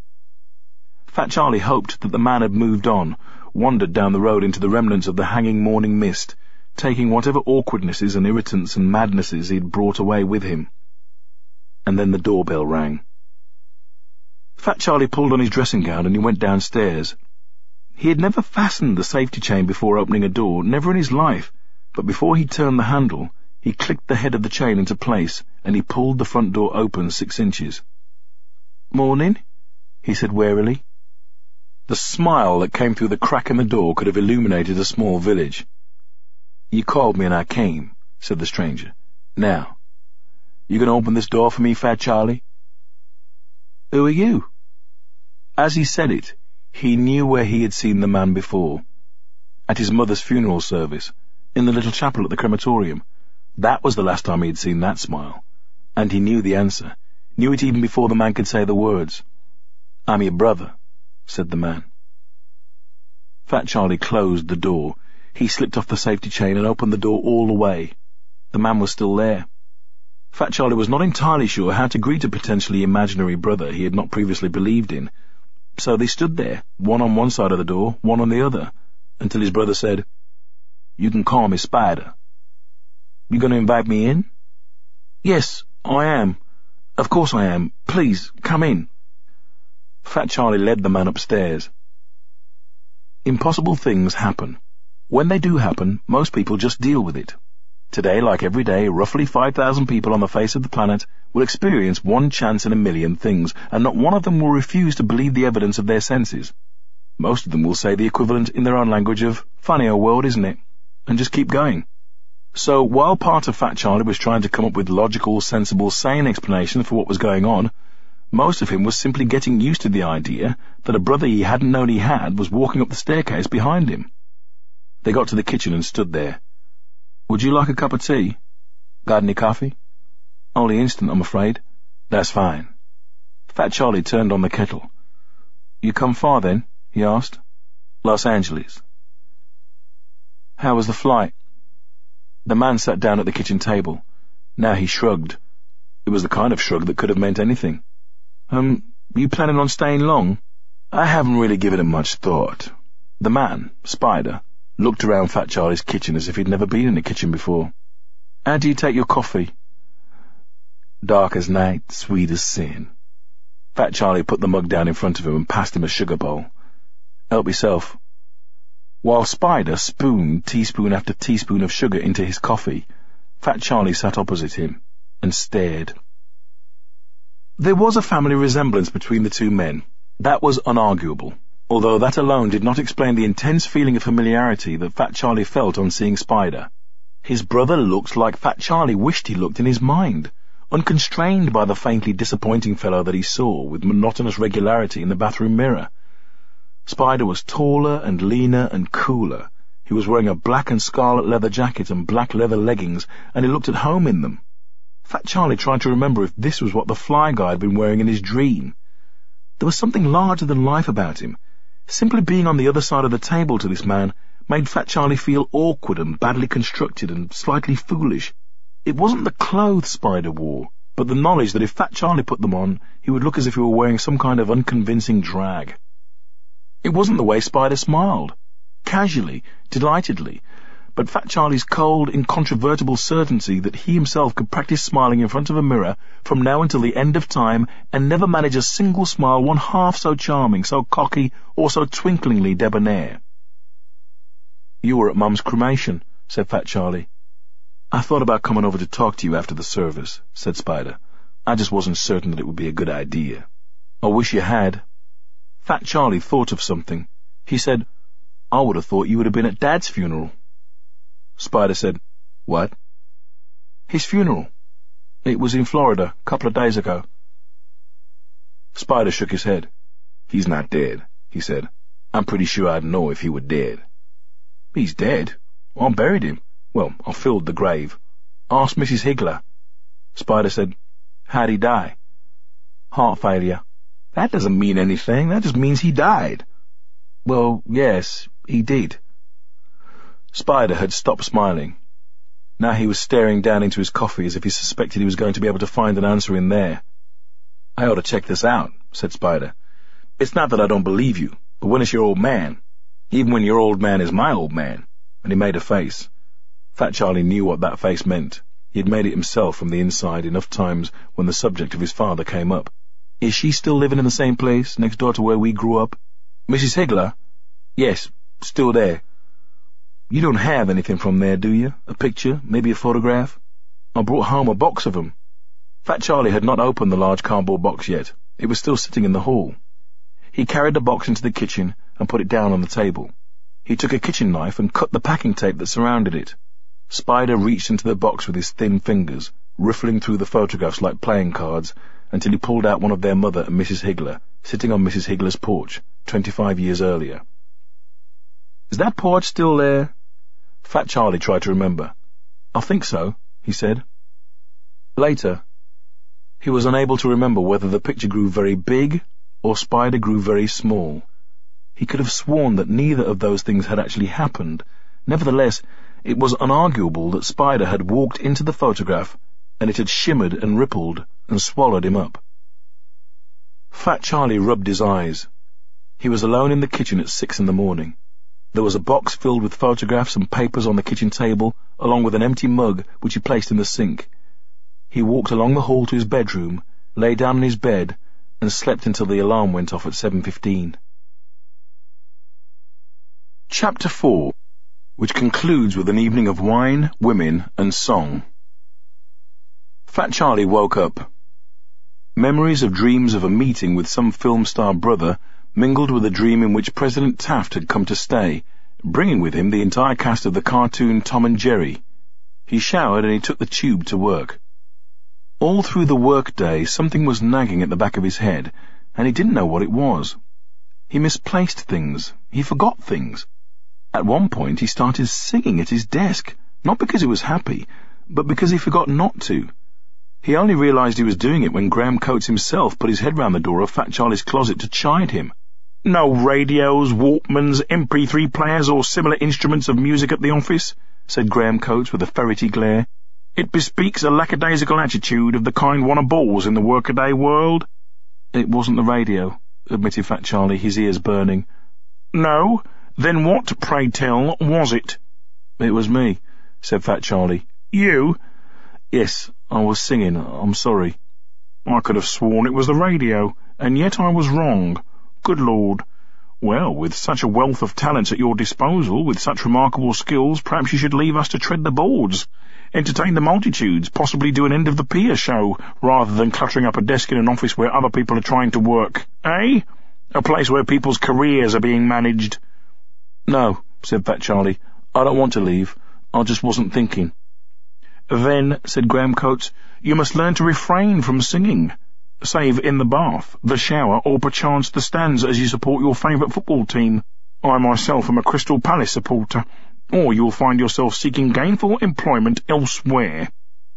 Fat Charlie hoped that the man had moved on, wandered down the road into the remnants of the hanging morning mist, taking whatever awkwardnesses and irritants and madnesses he'd brought away with him. And then the doorbell rang. Fat Charlie pulled on his dressing gown and he went downstairs. He had never fastened the safety chain before opening a door, never in his life, but before he turned the handle, he clicked the head of the chain into place, and he pulled the front door open six inches. "Morning," he said warily. The smile that came through the crack in the door could have illuminated a small village. "You called me and I came," said the stranger. "Now, you gonna open this door for me, Fat Charlie?" "Who are you?" As he said it, he knew where he had seen the man before. At his mother's funeral service, in the little chapel at the crematorium. That was the last time he had seen that smile. And he knew the answer, knew it even before the man could say the words. "I'm your brother," said the man. Fat Charlie closed the door. He slipped off the safety chain and opened the door all the way. The man was still there. Fat Charlie was not entirely sure how to greet a potentially imaginary brother he had not previously believed in. So they stood there, one on one side of the door, one on the other, until his brother said, "You can call me Spider." "You going to invite me in?" "Yes, I am. Of course I am. Please, come in." Fat Charlie led the man upstairs. Impossible things happen. When they do happen, most people just deal with it. Today, like every day, roughly five thousand people on the face of the planet will experience one chance in a million things, and not one of them will refuse to believe the evidence of their senses. Most of them will say the equivalent in their own language of, "Funny old world, isn't it?" and just keep going. So while part of Fat Charlie was trying to come up with logical, sensible, sane explanations for what was going on, most of him was simply getting used to the idea that a brother he hadn't known he had was walking up the staircase behind him. They got to the kitchen and stood there. "Would you like a cup of tea?" "Got any coffee?" "Only instant, I'm afraid." "That's fine." Fat Charlie turned on the kettle. "You come far, then?" he asked. "Los Angeles." "How was the flight?" The man sat down at the kitchen table. Now he shrugged. It was the kind of shrug that could have meant anything. Um, you planning on staying long?" "I haven't really given it much thought." The man, Spider, looked around Fat Charlie's kitchen as if he'd never been in a kitchen before. "How do you take your coffee?" "Dark as night, sweet as sin." Fat Charlie put the mug down in front of him and passed him a sugar bowl. "Help yourself." While Spider spooned teaspoon after teaspoon of sugar into his coffee, Fat Charlie sat opposite him and stared. There was a family resemblance between the two men. That was unarguable, although that alone did not explain the intense feeling of familiarity that Fat Charlie felt on seeing Spider. His brother looked like Fat Charlie wished he looked in his mind, unconstrained by the faintly disappointing fellow that he saw with monotonous regularity in the bathroom mirror. Spider was taller and leaner and cooler. He was wearing a black and scarlet leather jacket and black leather leggings, and he looked at home in them. Fat Charlie tried to remember if this was what the fly guy had been wearing in his dream. There was something larger than life about him. Simply being on the other side of the table to this man made Fat Charlie feel awkward and badly constructed and slightly foolish. It wasn't the clothes Spider wore, but the knowledge that if Fat Charlie put them on, he would look as if he were wearing some kind of unconvincing drag. It wasn't the way Spider smiled. Casually, delightedly, but Fat Charlie's cold, incontrovertible certainty that he himself could practice smiling in front of a mirror from now until the end of time and never manage a single smile one half so charming, so cocky, or so twinklingly debonair. "You were at Mum's cremation," said Fat Charlie. "I thought about coming over to talk to you after the service," said Spider. "I just wasn't certain that it would be a good idea." "I wish you had." Fat Charlie thought of something. He said, "I would have thought you would have been at Dad's funeral." Spider said, "What?" "His funeral. It was in Florida, a couple of days ago." Spider shook his head. "He's not dead," he said. "I'm pretty sure I'd know if he were dead." "He's dead. I buried him. Well, I filled the grave. Ask Missus Higgler." Spider said, "How'd he die?" "Heart failure." "That doesn't mean anything. That just means he died." "Well, yes, he did." Spider had stopped smiling. Now he was staring down into his coffee as if he suspected he was going to be able to find an answer in there. "I ought to check this out," said Spider. "It's not that I don't believe you, but when it's your old man, even when your old man is my old man," and he made a face. Fat Charlie knew what that face meant. He had made it himself from the inside enough times when the subject of his father came up. "Is she still living in the same place, next door to where we grew up?" "Missus Higgler?" "Yes, still there." "You don't have anything from there, do you? A picture, maybe a photograph?" "I brought home a box of them." Fat Charlie had not opened the large cardboard box yet. It was still sitting in the hall. He carried the box into the kitchen and put it down on the table. He took a kitchen knife and cut the packing tape that surrounded it. Spider reached into the box with his thin fingers, riffling through the photographs like playing cards, until he pulled out one of their mother and Missus Higgler, sitting on Missus Higgler's porch, twenty-five years earlier. "Is that porch still there?" Fat Charlie tried to remember. "I think so," he said. Later, he was unable to remember whether the picture grew very big or Spider grew very small. He could have sworn that neither of those things had actually happened. Nevertheless, it was unarguable that Spider had walked into the photograph and it had shimmered and rippled and swallowed him up. Fat Charlie rubbed his eyes. He was alone in the kitchen at six in the morning. There was a box filled with photographs and papers on the kitchen table, along with an empty mug which he placed in the sink. He walked along the hall to his bedroom, lay down in his bed, and slept until the alarm went off at seven fifteen. Chapter four, which concludes with an evening of wine, women, and song. Fat Charlie woke up. Memories of dreams of a meeting with some film star brother mingled with a dream in which President Taft had come to stay, bringing with him the entire cast of the cartoon Tom and Jerry. He showered and he took the tube to work. All through the work-day something was nagging at the back of his head, and he didn't know what it was. He misplaced things. He forgot things. At one point he started singing at his desk, not because he was happy, but because he forgot not to. He only realized he was doing it when Graham Coates himself put his head round the door of Fat Charlie's closet to chide him. "No radios, Walkmans, M P three players, or similar instruments of music at the office," said Graham Coates with a ferrety glare. "It bespeaks a lackadaisical attitude of the kind one abhors in the workaday world." "It wasn't the radio," admitted Fat Charlie, his ears burning. "No? Then what, pray tell, was it?" "It was me," said Fat Charlie. "You?" "Yes, I was singing. I'm sorry." "I could have sworn it was the radio, and yet I was wrong. Good Lord. Well, with such a wealth of talents at your disposal, with such remarkable skills, perhaps you should leave us to tread the boards, entertain the multitudes, possibly do an end of the pier show, rather than cluttering up a desk in an office where other people are trying to work. Eh? A place where people's careers are being managed." "No," said Fat Charlie. "I don't want to leave. I just wasn't thinking." "Then," said Graham Coates, "you must learn to refrain from singing, save in the bath, the shower, or perchance the stands as you support your favourite football team. I myself am a Crystal Palace supporter. Or you'll find yourself seeking gainful employment elsewhere."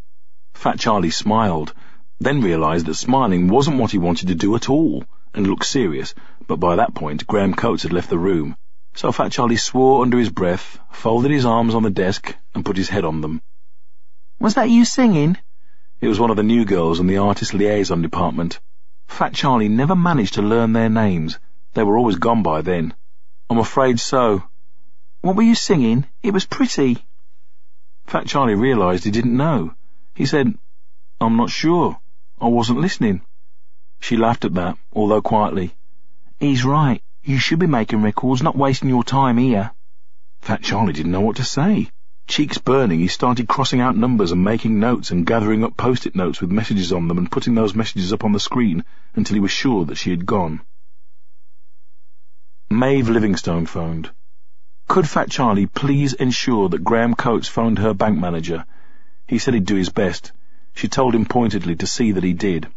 Fat Charlie smiled, then realised that smiling wasn't what he wanted to do at all, and looked serious, but by that point Graham Coates had left the room. So Fat Charlie swore under his breath, folded his arms on the desk, and put his head on them. "Was that you singing?" It was one of the new girls in the artist liaison department. Fat Charlie never managed to learn their names. They were always gone by then. I'm afraid so. What were you singing? It was pretty. Fat Charlie realised he didn't know. He said, I'm not sure. I wasn't listening. She laughed at that, although quietly. He's right. You should be making records, not wasting your time here. Fat Charlie didn't know what to say. Cheeks burning, he started crossing out numbers and making notes and gathering up post-it notes with messages on them and putting those messages up on the screen until he was sure that she had gone. Maeve Livingstone phoned. Could Fat Charlie please ensure that Graham Coates phoned her bank manager? He said he'd do his best. She told him pointedly to see that he did.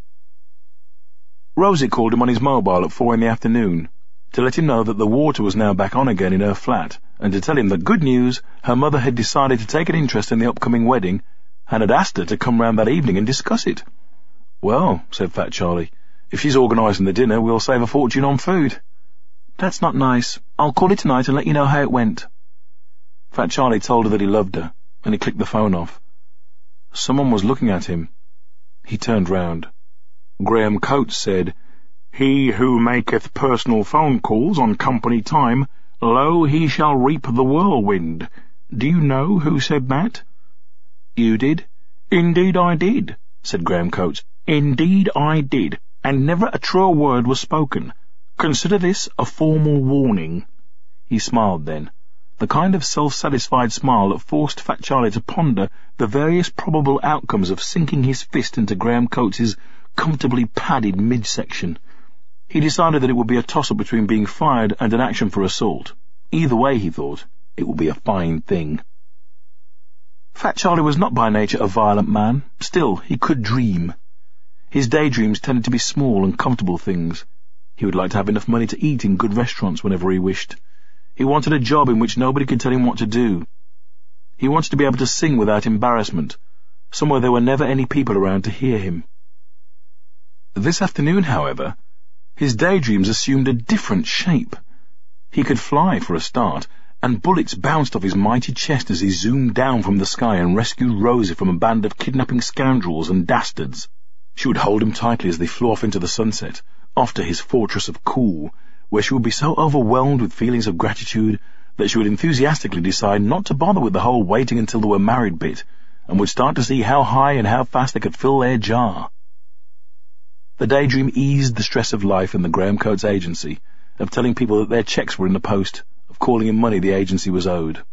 Rosie called him on his mobile at four in the afternoon to let him know that the water was now back on again in her flat, and to tell him that good news, her mother had decided to take an interest in the upcoming wedding and had asked her to come round that evening and discuss it. Well, said Fat Charlie, if she's organising the dinner, we'll save a fortune on food. That's not nice. I'll call you tonight and let you know how it went. Fat Charlie told her that he loved her, and he clicked the phone off. Someone was looking at him. He turned round. Graham Coates said, He who maketh personal phone calls on company time, lo, he shall reap the whirlwind. Do you know who said that? You did? Indeed I did, said Graham Coates. Indeed I did, and never a truer word was spoken. Consider this a formal warning. He smiled then, the kind of self-satisfied smile that forced Fat Charlie to ponder the various probable outcomes of sinking his fist into Graham Coates's comfortably padded midsection. He decided that it would be a toss-up between being fired and an action for assault. Either way, he thought, it would be a fine thing. Fat Charlie was not by nature a violent man. Still, he could dream. His daydreams tended to be small and comfortable things. He would like to have enough money to eat in good restaurants whenever he wished. He wanted a job in which nobody could tell him what to do. He wanted to be able to sing without embarrassment, somewhere there were never any people around to hear him. This afternoon, however, his daydreams assumed a different shape. He could fly, for a start, and bullets bounced off his mighty chest as he zoomed down from the sky and rescued Rosie from a band of kidnapping scoundrels and dastards. She would hold him tightly as they flew off into the sunset, off to his fortress of cool, where she would be so overwhelmed with feelings of gratitude that she would enthusiastically decide not to bother with the whole waiting until they were married bit, and would start to see how high and how fast they could fill their jar. The daydream eased the stress of life in the Graham Coates agency, of telling people that their cheques were in the post, of calling him money the agency was owed.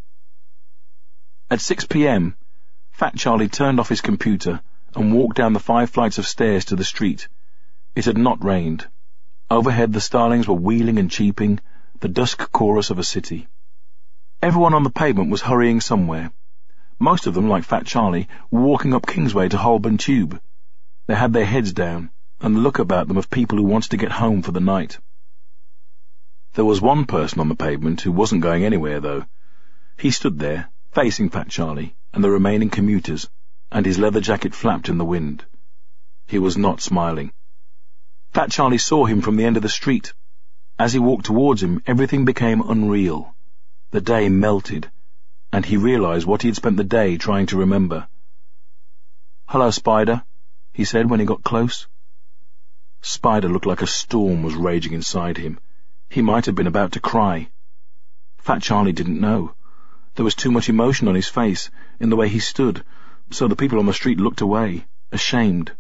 At six p.m., Fat Charlie turned off his computer and walked down the five flights of stairs to the street. It had not rained. Overhead the starlings were wheeling and cheeping, the dusk chorus of a city. Everyone on the pavement was hurrying somewhere. Most of them, like Fat Charlie, were walking up Kingsway to Holborn Tube. They had their heads down, and the look about them of people who wanted to get home for the night. There was one person on the pavement who wasn't going anywhere, though. He stood there, facing Fat Charlie and the remaining commuters, and his leather jacket flapped in the wind. He was not smiling. Fat Charlie saw him from the end of the street. As he walked towards him, everything became unreal. The day melted, and he realized what he had spent the day trying to remember. "Hello, Spider," he said when he got close. Spider looked like a storm was raging inside him. He might have been about to cry. Fat Charlie didn't know. There was too much emotion on his face, in the way he stood, so the people on the street looked away, ashamed.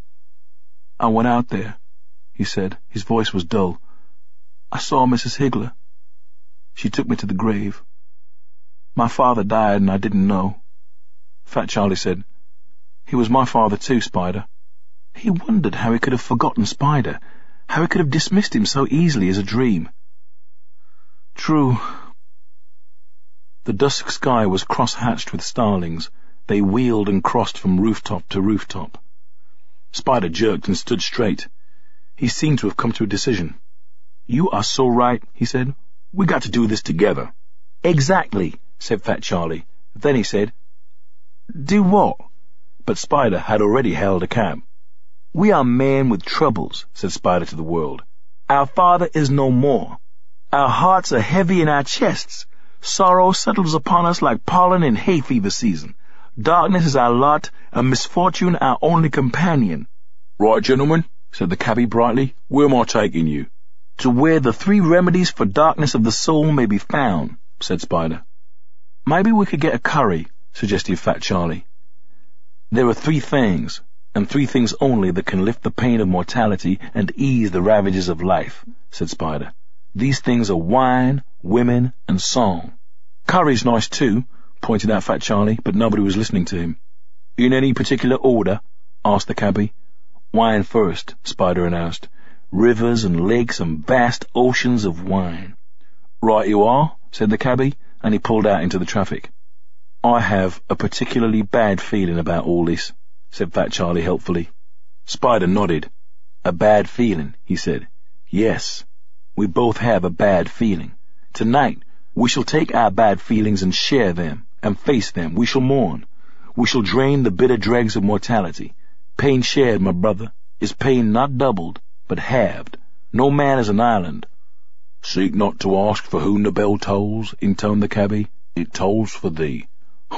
"I went out there," he said. His voice was dull. "I saw Missus Higgler. She took me to the grave. My father died and I didn't know." Fat Charlie said, "He was my father too, Spider." He wondered how he could have forgotten Spider, how he could have dismissed him so easily as a dream. True. The dusk sky was cross-hatched with starlings. They wheeled and crossed from rooftop to rooftop. Spider jerked and stood straight. He seemed to have come to a decision. "You are so right," he said. "We got to do this together." "Exactly," said Fat Charlie. Then he said, "Do what?" But Spider had already hailed a cab. "We are men with troubles," said Spider to the world. "Our father is no more. Our hearts are heavy in our chests. Sorrow settles upon us like pollen in hay fever season. Darkness is our lot, and misfortune our only companion. Right, gentlemen, said the cabbie brightly. Where am I taking you? To where the three remedies for darkness of the soul may be found, said Spider. Maybe we could get a curry, suggested Fat Charlie. There are three things, and three things only, that can lift the pain of mortality and ease the ravages of life, said Spider. These things are wine, women, and song. Curry's nice too, pointed out Fat Charlie, but nobody was listening to him. In any particular order? Asked the cabbie. Wine first, Spider announced. Rivers and lakes and vast oceans of wine. Right you are, said the cabbie, and he pulled out into the traffic. I have a particularly bad feeling about all this, said Fat Charlie helpfully. Spider nodded. A bad feeling, he said. Yes, we both have a bad feeling. Tonight, we shall take our bad feelings and share them, and face them. We shall mourn. We shall drain the bitter dregs of mortality. Pain shared, my brother, is pain not doubled, but halved. No man is an island. Seek not to ask for whom the bell tolls, intoned the cabbie. It tolls for thee.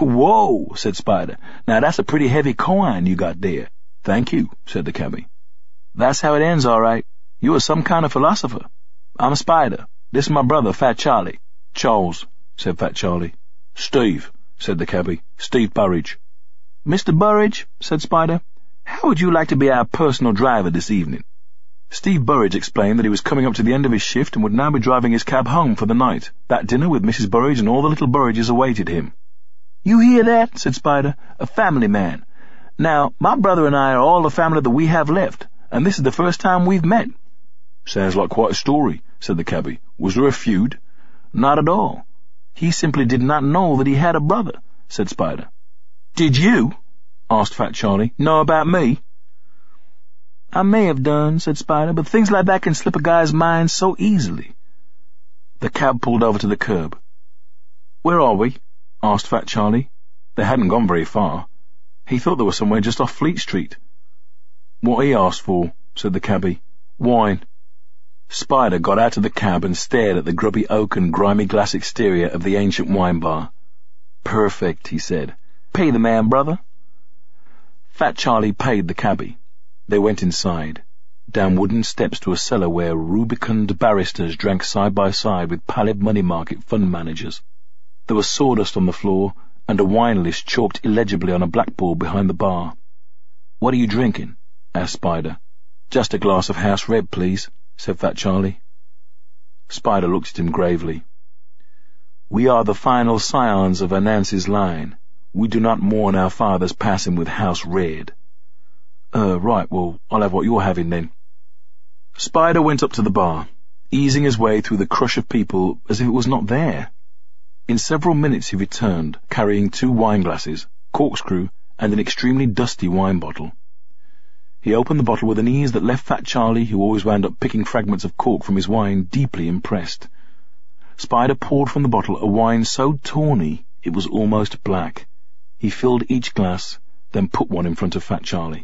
Whoa, said Spider. Now that's a pretty heavy coin you got there. Thank you, said the cabbie. That's how it ends, all right. You are some kind of philosopher. I'm Spider. This is my brother, Fat Charlie. Charles, said Fat Charlie. Steve, said the cabbie. Steve Burridge. Mister Burridge, said Spider, how would you like to be our personal driver this evening? Steve Burridge explained that he was coming up to the end of his shift and would now be driving his cab home for the night. That dinner with Missus Burridge and all the little Burridges awaited him. You hear that? Said Spider. A family man. Now, my brother and I are all the family that we have left, and this is the first time we've met. Sounds like quite a story, said the cabbie. Was there a feud? Not at all. He simply did not know that he had a brother, said Spider. Did you? Asked Fat Charlie. Know about me? I may have done, said Spider, but things like that can slip a guy's mind so easily. The cab pulled over to the curb. Where are we? Asked Fat Charlie. They hadn't gone very far. He thought they were somewhere just off Fleet Street. What he asked for, said the cabbie. Wine. Spider got out of the cab and stared at the grubby oak and grimy glass exterior of the ancient wine bar. Perfect, he said. Pay the man, brother. Fat Charlie paid the cabbie. They went inside, down wooden steps to a cellar where rubicund barristers drank side by side with pallid money market fund managers. There was sawdust on the floor, and a wine list chalked illegibly on a blackboard behind the bar. What are you drinking? Asked Spider. Just a glass of house red, please, said Fat Charlie. Spider looked at him gravely. We are the final scions of Anansi's line. We do not mourn our father's passing with house red. Uh, right, well, I'll have what you're having then. Spider went up to the bar, easing his way through the crush of people as if it was not there. In several minutes he returned, carrying two wine glasses, corkscrew, and an extremely dusty wine bottle. He opened the bottle with an ease that left Fat Charlie, who always wound up picking fragments of cork from his wine, deeply impressed. Spider poured from the bottle a wine so tawny it was almost black. He filled each glass, then put one in front of Fat Charlie.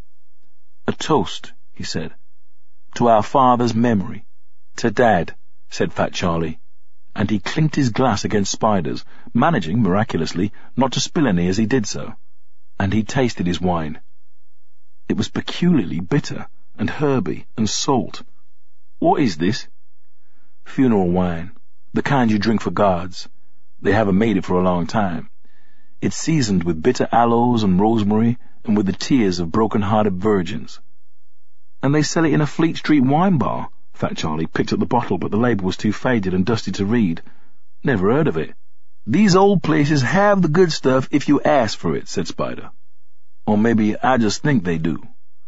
A toast, he said. To our father's memory. To Dad, said Fat Charlie, and he clinked his glass against Spider's, managing, miraculously, not to spill any as he did so. And he tasted his wine. It was peculiarly bitter, and herby, and salt. What is this? Funeral wine, the kind you drink for gods. They haven't made it for a long time. It's seasoned with bitter aloes and rosemary, and with the tears of broken-hearted virgins. And they sell it in a Fleet Street wine bar. Fat Charlie picked up the bottle, but the label was too faded and dusty to read. Never heard of it. These old places have the good stuff if you ask for it, said Spider. Or maybe I just think they do.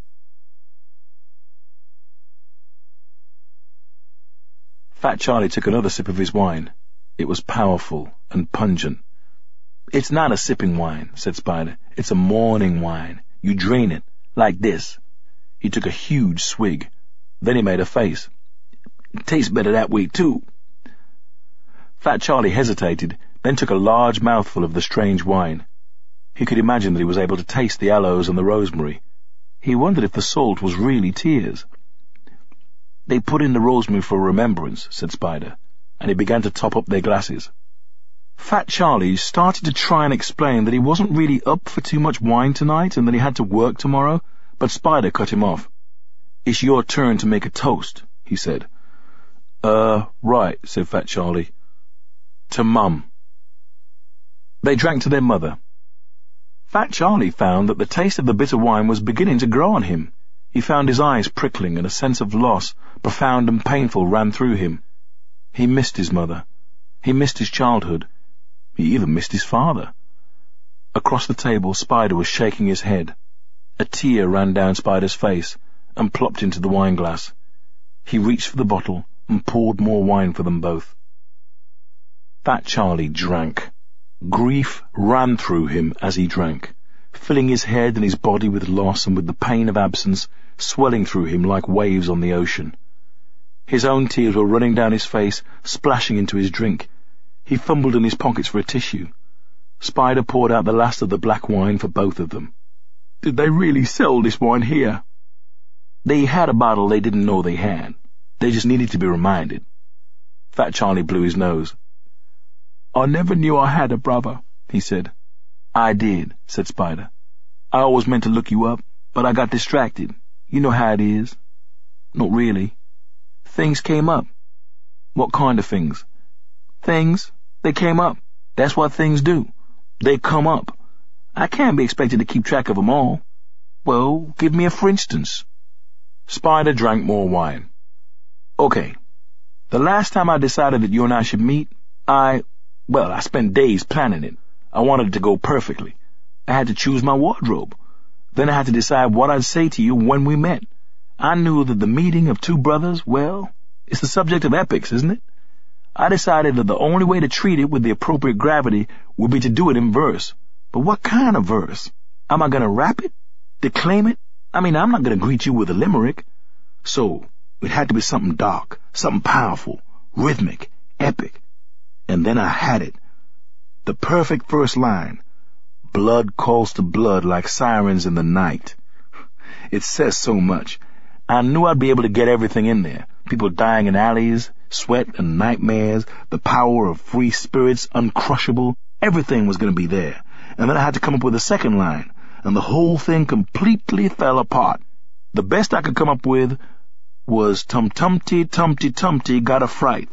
Fat Charlie took another sip of his wine. It was powerful and pungent. It's not a sipping wine, said Spider. It's a mourning wine. You drain it, like this. He took a huge swig. Then he made a face. It tastes better that way, too. Fat Charlie hesitated, then took a large mouthful of the strange wine. He could imagine that he was able to taste the aloes and the rosemary. He wondered if the salt was really tears. They put in the rosemary for remembrance, said Spider, and he began to top up their glasses. Fat Charlie started to try and explain that he wasn't really up for too much wine tonight and that he had to work tomorrow, but Spider cut him off. "It's your turn to make a toast," he said. Uh, right, said Fat Charlie. "To Mum." They drank to their mother. Fat Charlie found that the taste of the bitter wine was beginning to grow on him. He found his eyes prickling and a sense of loss, profound and painful, ran through him. He missed his mother. He missed his childhood. He even missed his father. Across the table, Spider was shaking his head. A tear ran down Spider's face and plopped into the wine glass. He reached for the bottle and poured more wine for them both. Fat Charlie drank. Grief ran through him as he drank, filling his head and his body with loss and with the pain of absence, swelling through him like waves on the ocean. His own tears were running down his face, splashing into his drink. He fumbled in his pockets for a tissue. Spider poured out the last of the black wine for both of them. "Did they really sell this wine here?" "They had a bottle they didn't know they had. They just needed to be reminded." Fat Charlie blew his nose. "I never knew I had a brother," he said. "I did," said Spider. "I always meant to look you up, but I got distracted. You know how it is." "Not really." "Things came up." "What kind of things?" "Things. They came up. That's what things do. They come up. I can't be expected to keep track of them all." "Well, give me a for instance." Spider drank more wine. "Okay. The last time I decided that you and I should meet, I, well, I spent days planning it. I wanted it to go perfectly. I had to choose my wardrobe. Then I had to decide what I'd say to you when we met. I knew that the meeting of two brothers, well, it's the subject of epics, isn't it? I decided that the only way to treat it with the appropriate gravity would be to do it in verse. But what kind of verse? Am I going to rap it? Declaim it? I mean, I'm not going to greet you with a limerick. So, it had to be something dark, something powerful, rhythmic, epic. And then I had it. The perfect first line. Blood calls to blood like sirens in the night. It says so much. I knew I'd be able to get everything in there. People dying in alleys, sweat and nightmares, the power of free spirits, uncrushable. Everything was going to be there. And then I had to come up with a second line, and the whole thing completely fell apart. The best I could come up with was tum-tumty, tumty-tumty got a fright.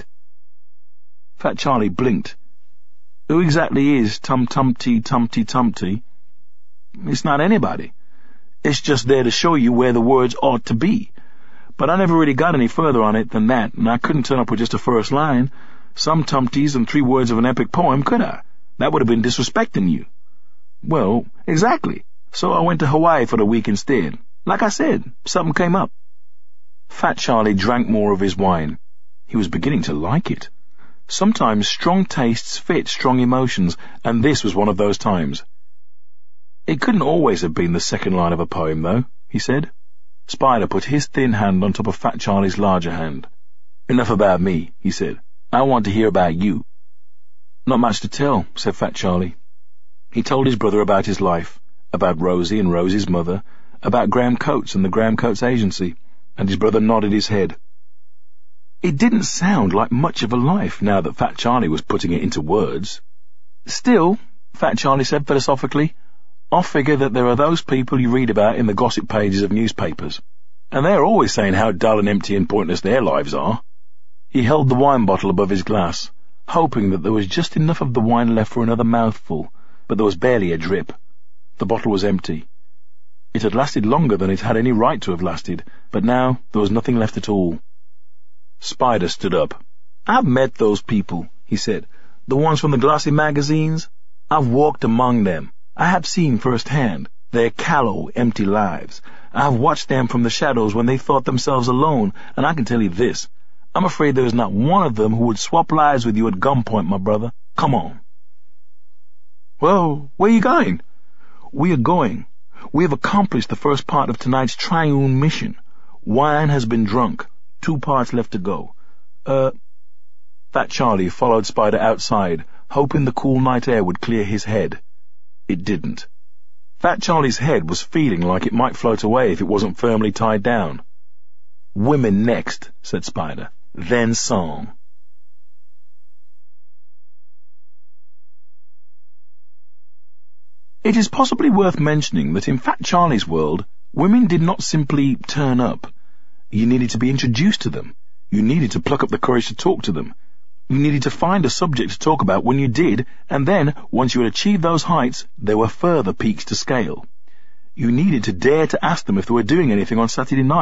Fat Charlie blinked. Who exactly is tum-tumty, tumty-tumty? It's not anybody. It's just there to show you where the words ought to be. But I never really got any further on it than that, and I couldn't turn up with just a first line, some tumties and three words of an epic poem, could I? That would have been disrespecting you. Well, exactly. So I went to Hawaii for the week instead. Like I said, something came up. Fat Charlie drank more of his wine. He was beginning to like it. Sometimes strong tastes fit strong emotions, and this was one of those times. It couldn't always have been the second line of a poem, though, he said. Spider put his thin hand on top of Fat Charlie's larger hand. Enough about me, he said. I want to hear about you. Not much to tell, said Fat Charlie. He told his brother about his life, about Rosie and Rosie's mother, about Graham Coates and the Graham Coates Agency, and his brother nodded his head. It didn't sound like much of a life now that Fat Charlie was putting it into words. Still, Fat Charlie said philosophically, I figure that there are those people you read about in the gossip pages of newspapers, and they're always saying how dull and empty and pointless their lives are. He held the wine bottle above his glass, hoping that there was just enough of the wine left for another mouthful, but there was barely a drip. The bottle was empty. It had lasted longer than it had any right to have lasted, but now there was nothing left at all. Spider stood up. I've met those people, he said. The ones from the glossy magazines. I've walked among them. I have seen firsthand their callow, empty lives. I have watched them from the shadows when they thought themselves alone, and I can tell you this. I'm afraid there is not one of them who would swap lives with you at gunpoint, my brother. Come on. Well, where are you going? We are going. We have accomplished the first part of tonight's triune mission. Wine has been drunk. Two parts left to go. Uh... Fat Charlie followed Spider outside, hoping the cool night air would clear his head. It didn't. Fat Charlie's head was feeling like it might float away if it wasn't firmly tied down. Women next, said Spider. Then song. It is possibly worth mentioning that in Fat Charlie's world, women did not simply turn up. You needed to be introduced to them. You needed to pluck up the courage to talk to them. You needed to find a subject to talk about when you did, and then, once you had achieved those heights, there were further peaks to scale. You needed to dare to ask them if they were doing anything on Saturday night.